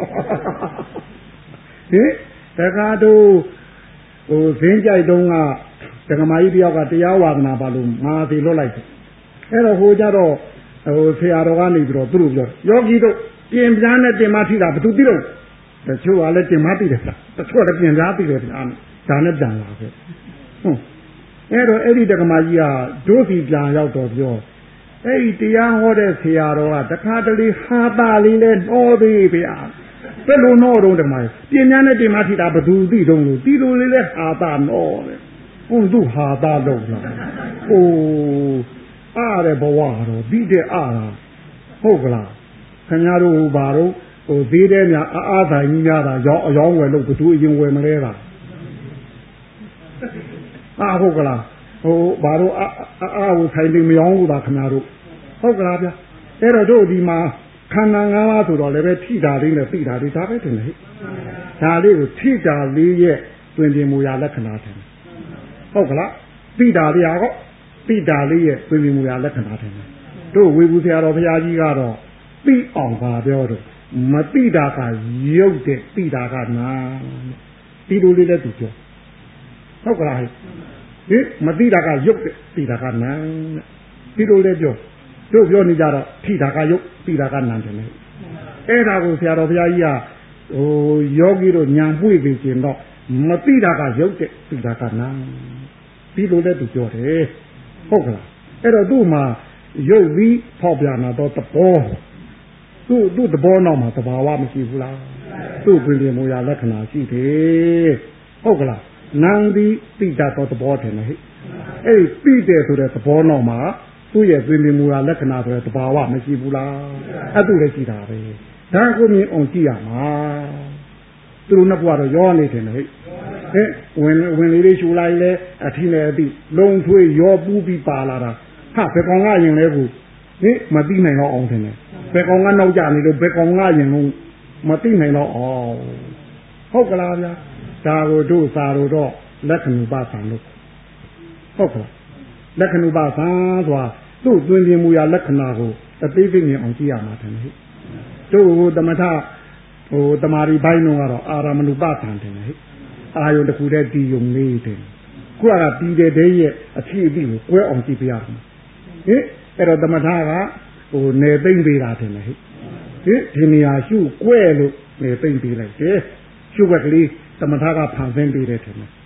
တခါတို့ဟိုဇင်းကြိုက်တုံးကဒကမာကြီးတယောက်ကတရားဝါဒနာပါလို့မာသေးလွတ်လိုက်တယ်အဲ့တော့ဟိုကြတော့ဟိုဆရာတော်ကနေပြီးတော့သူတို့ပြောယောဂီတို့ပြင်ပြားနဲ့တင်မထိတာဘယ်သူသိတော့တချို့ကလည်းတင်မသိတယ်ဗျာတချို့ကလည်းပြင်ပြားသိတယ်ဗျာဒါနဲ့ပြန်လာပဲအဲ့တော့အဲ့ဒီဒကမာကြီးကဒုစီပြန်ရောက်တော့ပြောအဲ့ဒီတရားဟောတဲ့ဆရာတော်ကတခါတလေဟာတာလေးနဲ့နှောသေးဗျာဘယ်လိုနှောတော့ဒကမာကြီးပြင်ပြားနဲ့တင်မထိတာဘယ်သူသိတော့လို့ဒီလိုလေးလဲဟာတာနှောတယ်ဟုတ်သူဟာတာလို့လားဟိုအားတဲ့ဘဝတော့ပြီးတဲ့အားလားဟုတ်ကလားခင်ဗျားတို့ဘာတော့ဟိုသေးတဲ့များအားဆိုင်ကြီးများတာရောင်းအယောင်းဝယ်လို့ဘသူအရင်ဝယ်မလဲလားဟုတ်ကလားဟိုဘာတော့အားကိုဆိုင်ပြီးမယောင်းဘူးလားခင်ဗျားတို့ဟုတ်ကလားဗျအဲ့တော့တို့ဒီမှာခန္ဓာ၅ပါးဆိုတော့လည်းပဲထိတာလေးနဲ့သိတာလေးဒါပဲတင်လေဒါလေးကိုထိတာလေးရဲ့တွင်ပြင်မူရာလက္ခဏာတယ်ဟုတ်ကလားသိတာလေးကောသိတာလေးရဲ့တွင်ပြင်မူရာလက္ခဏာတယ်တို့ဝေဘူးဆရာတော်ဘုရားကြီးကတော့သိအောင်ပါပြောတော့မသိတာကရုပ်တဲ့သိတာကနာဒီလိုလေးလည်းသူပြောဟုတ်ကလားမသိတာကရုပ်တဲ့သိတာကနာဒီလိုလည်းပြောတို့ပြောနေကြတော့ထိတာကရုပ်သိတာကနာတယ်လေအဲ့ဒါကိုဆရာတော်ဘုရားကြီးကဟိုယောဂီတို့ညာပွေပြီးကျင်တော့မသိတာကရုပ်တဲ့သိတာကနာဒီလိုလည်းသူပြောတယ်ဟုတ်ကလားအဲ့တော့သူ့မှာရုပ်ပြီးဖောက်ပြနာတော့သဘောသူ့သဘောနောက်မှာသဘာဝမရှိဘူးလားသူ့ပြင်ပြင်မူရာလက္ခဏာရှိတယ်ဟုတ်ကလားနံဒီသိတတ်သောသဘောတယ်ဟဲ့အဲ့ဒီသိတယ်ဆိုတဲ့သဘောနောက်မှာသူ့ရဲ့ပြင်ပြင်မူရာလက္ခဏာဆိုတဲ့သဘာဝမရှိဘူးလားအဲ့သူလည်းရှိတာပဲဒါကိုမြင်အောင်ကြည့်ရမှာသူတို့နှစ်ဘွားတော့ရောနေတယ်ဟဲ့ဝင်လေးရှူလိုက်လဲအထီးနဲ့အတိလုံထွေးရောပူးပြီးပါလာတာဟာဘယ်ကောင်ကရင်လဲကိုမသိနိုင်တော့အောင်တယ်ဘယ်ကောင်ကနောက်ကြနေလို့ဘယ်ကောင်ကရင်လုံးမသိနိုင်တော့အောင်ဟုတ်ကလားဗျာဒါကိုတို့စာတော့လက္ခဏုပသံလို့ဟုတ်ကလားလက္ခဏုပသံဆိုတာသူ့တွင်ပြင်မူရာလက္ခဏာကိုအသေးစိတ်မြင်အောင်ကြည့်ရမှာတယ်ဟဲ့တို့သမထတမာရီဘိုင်းတော့ကတော့အာရမဏုပသံတယ်ဟဲ့အာယုန်တစ်ခုတည်းတည်ယုံနေတယ်ခုကပြီးတဲ့တည်းရဲ့အဖြစ်အပျက်ကိုကွဲအောင်ကြည့်ပြရမှာအဲ့တော့သမထကနေသိမ့်ပေးတာတယ်ဟဲ့ဒီနေရာရှုကွဲလို့နေသိမ့်ပေးလိုက်တယ်ရှုွက်ကလေးသမထကဖန်ဆင်းပေးတယ်တယ်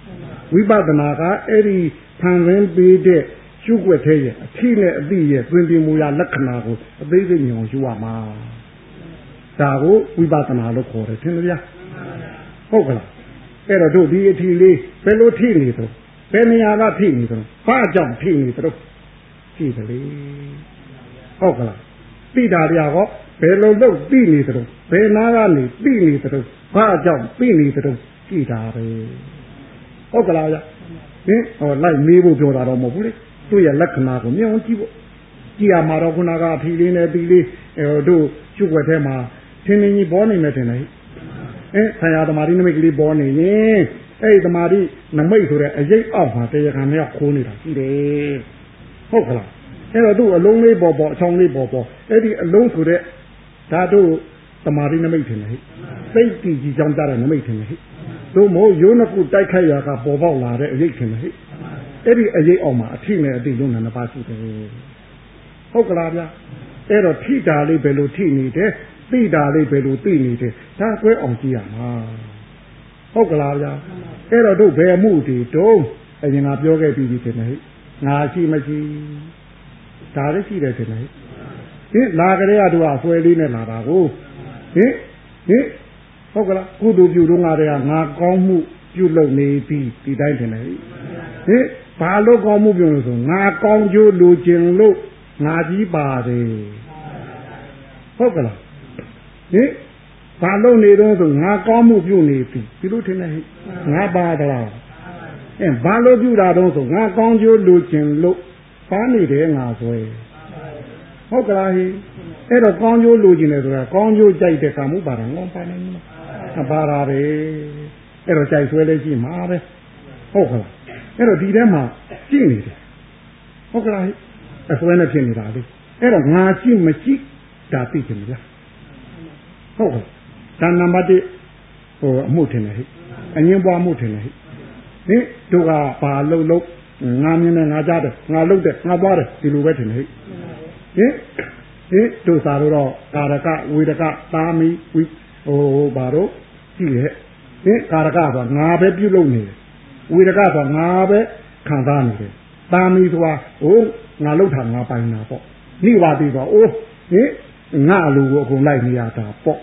ဝိပဿနာကအဲ့ဒီဖန်ဆင်းပေးတဲ့ရှုွက်သေးရဲ့အထီးနဲ့အတိရဲ့တွင်ပြင်မူရလက္ခဏာကိုအသေးစိတ်မြင်အောင်ရှုရမှာဒါကိုဝိပဿနာလို့ခေါ်တယ်ထင်မလားဟုတ်ကလားအဲ့တော့တို့ဒီအထီးလေးဘယ်လိုထိနေတော့ဘယ်နေရာကထိနေတော့ဘာကြောင့်ထိနေတော့ကြည့်တယ်လေဟုတ်ကလားသိတာတရားဟောဘယ်လိုလုပ်သိနေတော့ဘယ်နာကနေသိနေတော့ဘာကြောင့်သိနေတော့ကြည့်တာပဲဟုတ်ကလားဗျဟင်ဟောလိုက်မေးဖို့ပြောတာတော့မဟုတ်ဘူးလေသူ့ရဲ့လက္ခဏာကိုမြင်အောင်ကြည့်ဖို့ကြည့်ရမှာတော့ခုနကအထီးလေးနဲ့ဒီလေးတို့ရှုွက်ထဲမှာထင်းထင်းကြီးပေါ်နေမယ်ထင်တယ်ဆရာသမာဓိနမိတ်ကလေးပေါ်နေရင်အဲ့ဒီသမာဓိနမိတ်ဆိုတဲ့အရေးအောက်မှာတရားခံနဲ့ခိုးနေတာရှိတယ်ဟုတ်ကလားအဲ့တော့သူ့အလုံးလေးပေါ်ပေါ်အချောင်းလေးပေါ်ပေါ်အဲ့ဒီအလုံးဆိုတဲ့ဓာတုသမာဓိနမိတ်ထင်တယ်စိတ်တည်ကြည်ကြောင်းကြတဲ့နမိတ်ထင်တယ်တို့မို့ရိုးနှစ်ခုတိုက်ခိုက်ရာကပေါ်ပေါက်လာတဲ့အရေးထင်တယ်အဲ့ဒီအရေးအောက်မှာအထိနဲ့အတိလုံးနဲ့နှစ်ပါးရှိတယ်ဟုတ်ကလားဗျအဲ့တော့ထိတာလေးဘယ်လိုထိနေတယ်သိတာလေးဘယ်လိုသိနေတယ်ဒါကွဲအောင်ကြည့်ရမှာဟုတ်ကလားဗျအဲ့တော့တို့ဘယ်မှုတွေတုံးအရင်ကပြောခဲ့ပြီးပြီထင်တယ်ငါရှိမရှိဒါလည်းရှိတယ်ထင်တယ်ဟင်လာကြတဲ့ကတို့အဆွဲလေးနဲ့လာတာကိုဟင်ဟုတ်ကလားကုသိုလ်ပြုတော့ငါတွေကငါကောင်းမှုပြုလုပ်နေပြီဒီတိုင်းထင်တယ်ဟင်ဘာလို့ကောင်းမှုပြုလို့ဆိုငါကောင်းကျိုးလိုချင်လို့ငါကြီးပါတယ်ဟုတ်ကလားဟင်ဘာလို့နေတော့ဆိုငါကောင်းမှုပြုနေပြီဒီလိုထင်တယ်ငါပါတလားဘာလို့ပြုတာတော့ဆိုငါကောင်းကျိုးလိုချင်လို့ပါနေတယ်ငါဆွဲဟုတ်ကလားဟိအဲ့တော့ကောင်းကျိုးလိုချင်တယ်ဆိုတာကောင်းကျိုးကြိုက်တဲ့ကာမှုပါတာငေါပါနေမှာပါတာပဲအဲ့တော့ကြိုက်ဆွဲလဲရှိမှာပဲဟုတ်ကလားအဲ့တော့ဒီထဲမှာရှိနေတယ်ဟုတ်ကလားဟိအဆွဲနဲ့ဖြစ်နေတာလေအဲ့တော့ငါရှိမရှိဒါသိချင်လားဟုတ်ကဲ့ဒါနံပါတ်1ဟိုအမှုထင်တယ်ဟိအငင်းပွားမှုထင်တယ်ဟိဟင်တို့ကဘာလို့ငါမြင်တယ်ငါကြားတယ်ငါလုပ်တယ်ငါသွားတယ်ဒီလိုပဲထင်တယ်ဟိတို့စာတော့ကာရကဝေဒကသာမီဝိဟိုဘာတော့ကြည့်ရဲ့ကာရကဆိုငါပဲပြုလုပ်နေတယ်ဝေဒကဆိုငါပဲခံစားနေတယ်သာမီဆိုတာဟိုငါလုပ်တာငါပိုင်တာပေါ့နိဝါတိဆိုအိုးငါလူကိုအကုန်လိုက်နေရတာပေါ့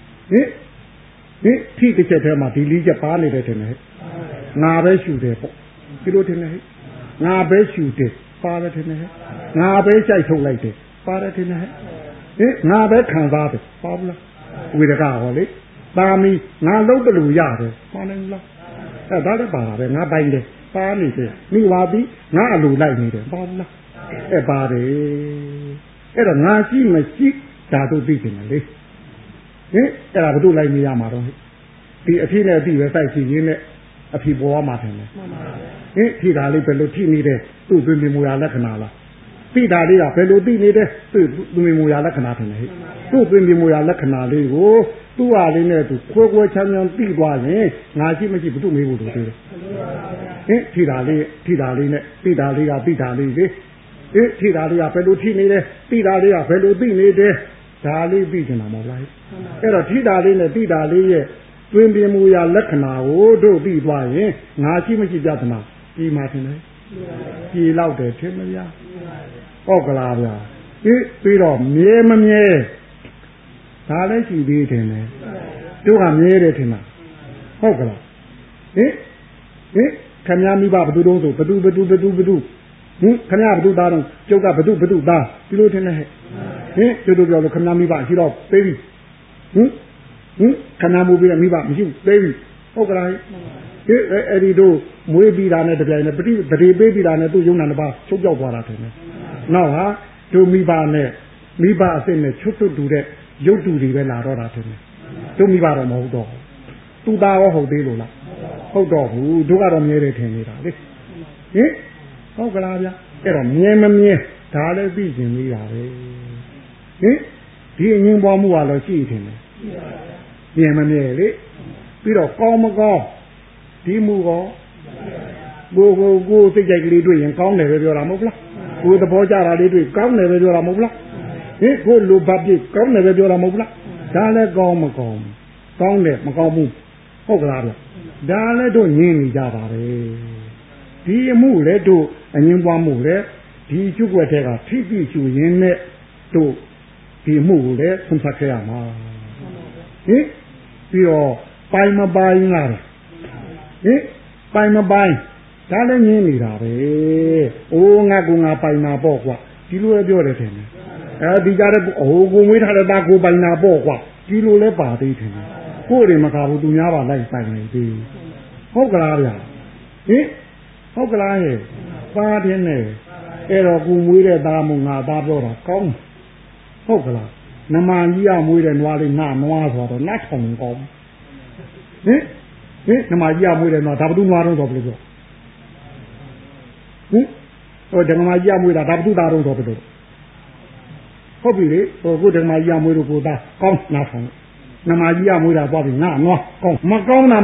ထိတစ်ချက်ထဲမှာဒီလေးချက်ပါနေတယ်ထင်တယ်ငါပဲရှူတယ်ပေါ့ဒီလိုထင်တယ်ငါပဲရှူတယ်ပါတယ်ထင်တယ်ငါပဲကြိုက်ထုတ်လိုက်တယ်ပါတယ်ထင်တယ်ငါပဲခံစားတယ်ပါဘူးလားဝေဒကဟောလေပါမီငါလုပ်တယ်လို့ရတယ်ပါနေလားဒါလည်းပါတာပဲငါပိုင်တယ်ပါနေတယ်မိဝါပြီးငါအလိုလိုက်နေတယ်ပါဘူးလားပါတယ်အဲ့တော့ငါရှိမရှိဒါတို့သိတယ်လေအဲ့ဒါဘု து လိုက်နေရမှာတော့ဒီအဖြစ်နဲ့အပြီးပဲစိုက်ရှိရင်းနဲ့အဖြစ်ပေါ်ရမှာတယ်ထိတာလေးဘယ်လိုထိနေတယ်သူ့သွေးမြမူရလက္ခဏာလားသိတာလေးကဘယ်လိုသိနေတယ်သူ့သွေးမြမူရလက္ခဏာတယ်ဟဲ့သူ့သွေးမြမူရလက္ခဏာလေးကိုသူ့ဟာလေးနဲ့သူခွဲချမ်းချမ်းသိသွားရင်ငါရှိမရှိဘု து မေးဖို့တို့သေးတယ်ထိတာလေးနဲ့သိတာလေးကသိတာလေးလေထိတာလေးကဘယ်လိုထိနေတယ်သိတာလေးကဘယ်လိုသိနေတယ်ဒါလေးသိချင်တာမဟုတ်လားအဲ့တော့ထိတာလေးနဲ့သိတာလေးရဲ့တွင်ပြမူရာလက္ခဏာကိုတို့သိသွားရင်ငါရှိမရှိပြဿနာပြီးမှထင်တယ်ပြီးလောက်တယ်ထင်မလားဟုတ်ကလားဗျာပြီးတော့မြဲမမြဲဒါလည်းရှိသေးတယ်နဲ့တို့ကမြဲတယ်ထင်လားဟုတ်ကလားခင်ဗျားမိဘဘသူတုံးဆိုဘသူခင်ဗျားဘသူသားတော့ကျုပ်ကဘသူသားဒီလိုထင်တယ်ဟဲ့တို့ပြောလို့ခင်ဗျားမိဘရှိတော့သေးပြီခဏမူပြီးတော့မိဘမရှိဘူးသေးပြီဟုတ်ကလားအဲ့ဒီတို့မွေးပြီးတာနဲ့တပြိုင်နဲ့ပတိပေးပြီးတာနဲ့သူ့ယုံနာတစ်ပါးချုပ်ပြောက်သွားတာထင်တယ်နောက်ဟာတို့မိဘနဲ့မိဘအစ်စ်နဲ့ချွတ်တူတဲ့ရုပ်တူတွေပဲလာတော့တာထင်တယ်တို့မိဘတော့မဟုတ်တော့သူသားရောဟုတ်သေးလို့လားဟုတ်တော့ဘူးတို့ကတော့မြဲတယ်ထင်နေတာလေဟုတ်ကလားဗျအဲ့တော့မြဲမမြဲဒါလည်းသိကျင်သေးတာပဲဒီအငင်းပွားမှုကတော့ရှိထင်တယ်မြဲမမြဲလေပြီးတော့ကောင်းမကောင်းဒီမှုကောကိုစိတ်ကြိုက်ကလေးတွေ့ရင်ကောင်းတယ်ပဲပြောတာမဟုတ်လားကိုသဘောကျတာလေးတွေ့ကောင်းတယ်ပဲပြောတာမဟုတ်လားကိုလိုဘပ်ပြကောင်းတယ်ပဲပြောတာမဟုတ်လားဒါလည်းကောင်းမကောင်းကောင်းတယ်မကောင်းဘူးဟဟုတ်ကလားဗျဒါလည်းတို့ညင်းနေကြပါပဲဒီအမှုလည်းတို့အငင်းပွားမှုလည်းဒီကျွတ်ွက်တဲ့ကထိပ်ပြီးချူရင်းနဲ့တို့ဒီမှုကိုလည်းဆုံးဖြတ်ခဲ့ရမှာဟင်ပြီးတော့ပိုင်မပိုင်လားဟင်ပိုင်မပိုင်ဒါလည်းညင်းနေတာပဲအိုးငါကငါပိုင်နာပေါ့ကွာဒီလိုလည်းပြောတယ်ထင်တယ်အဲဒီကြတဲ့ဟိုကိုမွေးထားတဲ့သားကိုပိုင်နာပေါ့ကွာဒီလိုလည်းပါသေးတယ်ကိုယ်တွေမကဘူးသူများပါလိုက်ပိုင်နေသေးဟုတ်ကလားဗျာဟင်ဟုတ်ကလားဟဲ့ပါတယ်နဲ့အဲ့တော့ကိုမွေးတဲ့သားမို့ငါသားပြောတာကောင်းဟုတ်ကလားနမကြီးကမွေးတဲ့နွားလေးနွားဆိုတော့နတ်ထောင်ကောင်းဟင်နမကြီးကမွေးတဲ့နွားဒါဘသူနွားတော့ဆိုဘယ်လိုပြောဟိုဓမ္မကြီးကမွေးတာဒါဘသူသားတော့ဆိုဘယ်လိုဟုတ်ပြီလေဟိုကိုဓမ္မကြီးကမွေးလို့ကိုသားကောင်းနတ်ထောင်နမကြီးကမွေးတာသွားပြီနွားကောင်းမကောင်းတာ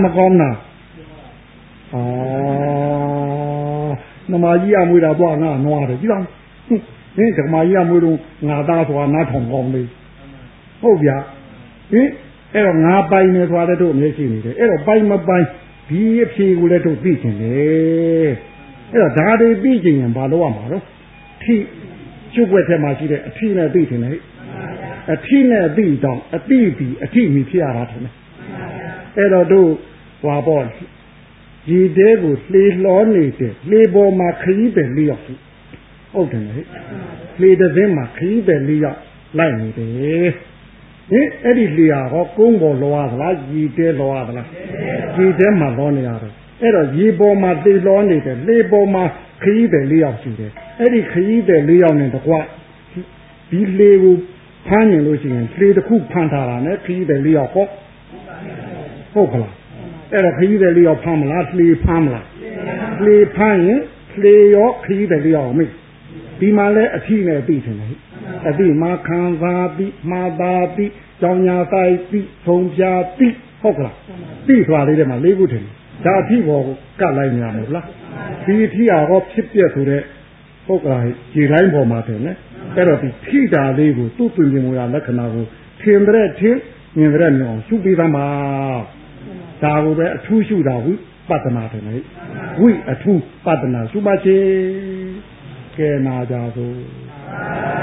နမကြီးကမွေးတာသွားနွားတယ်ကြည့်အောင်ဟင်ဓမ္မကြီးကမွေးလို့ငါသားဆိုတာနတ်ထောင်ကောင်းလေးဟုတ်ဗျာဟင်အဲ့တော့ငါပိုင်နေသွားတဲ့တို့အမြဲရှိနေတယ်အဲ့တော့ပိုင်မပိုင်ဒီအဖြေကိုလည်းတို့သိချင်တယ်အဲ့တော့ဒါတွေသိချင်ရင်ဘာလုပ်ရမှာတော့ထိကျွတ်ွက်ထဲမှာရှိတဲ့အထိနဲ့သိချင်တယ်အထိနဲ့သိတော့အတိပြီးအထိမိဖြစ်ရတာထင်တယ်အဲ့တော့တို့ဟွာပေါ့ဒီတဲကိုလှေလောနေတယ်လှေပေါ်မှာခရီးပဲလျောက်ဟုတ်တယ်ဟဲ့လှေတစ်စင်းမှာခရီးပဲလျောက်လိုက်နေတယ်ဟင်အဲ့ဒီလျာဟောကုန်းပေါ်လောရသလားရေတဲလောရသလားရေတဲမှာလောနေရတယ်အဲ့တော့ရေပေါ်မှာသေလောနေတယ်လေပေါ်မှာခရီးတယ်၄ယောက်ရှိတယ်အဲ့ဒီခရီးတယ်၄ယောက်နဲ့တကွဒီလေကိုဖမ်းနေလို့ရှိရင်လေတစ်ခုဖမ်းထားတာနဲ့ခရီးတယ်၄ယောက်ဟုတ်ကလားအဲ့တော့ခရီးတယ်၄ယောက်ဖမ်းမလားလေဖမ်းမလားလေဖမ်းရင်လေရောခရီးတယ်၄ယောက်မိဒီမှာလဲအထီးနဲ့ပြီးတယ်အတိမာခံသာတိမာတာတိကြောင်ညာဆိုင်တိထုံပြာတိဟုတ်ကလားတိဆိုတာလေးထဲမှာ၄ခုထင်တယ်ဒါအထီးပေါ်ကတ်လိုက်နေရမလို့လားဒီအထီးကတော့ဖြစ်ပြဆိုတဲ့ဟုတ်ကလားခြေတိုင်းပေါ်မှာတယ်နော်အဲ့တော့ဒီထိတာလေးကိုသူ့တွင်ပြင်မူရလက္ခဏာကိုထင်တဲ့ထင်မြင်တဲ့မြင်အောင်ရှုပြီးသားမှာဒါကိုပဲအထူးရှုတာဝိပဿနာတယ်လေဝိအထူးပဿနာရှုပါချေကဲနာကြသို့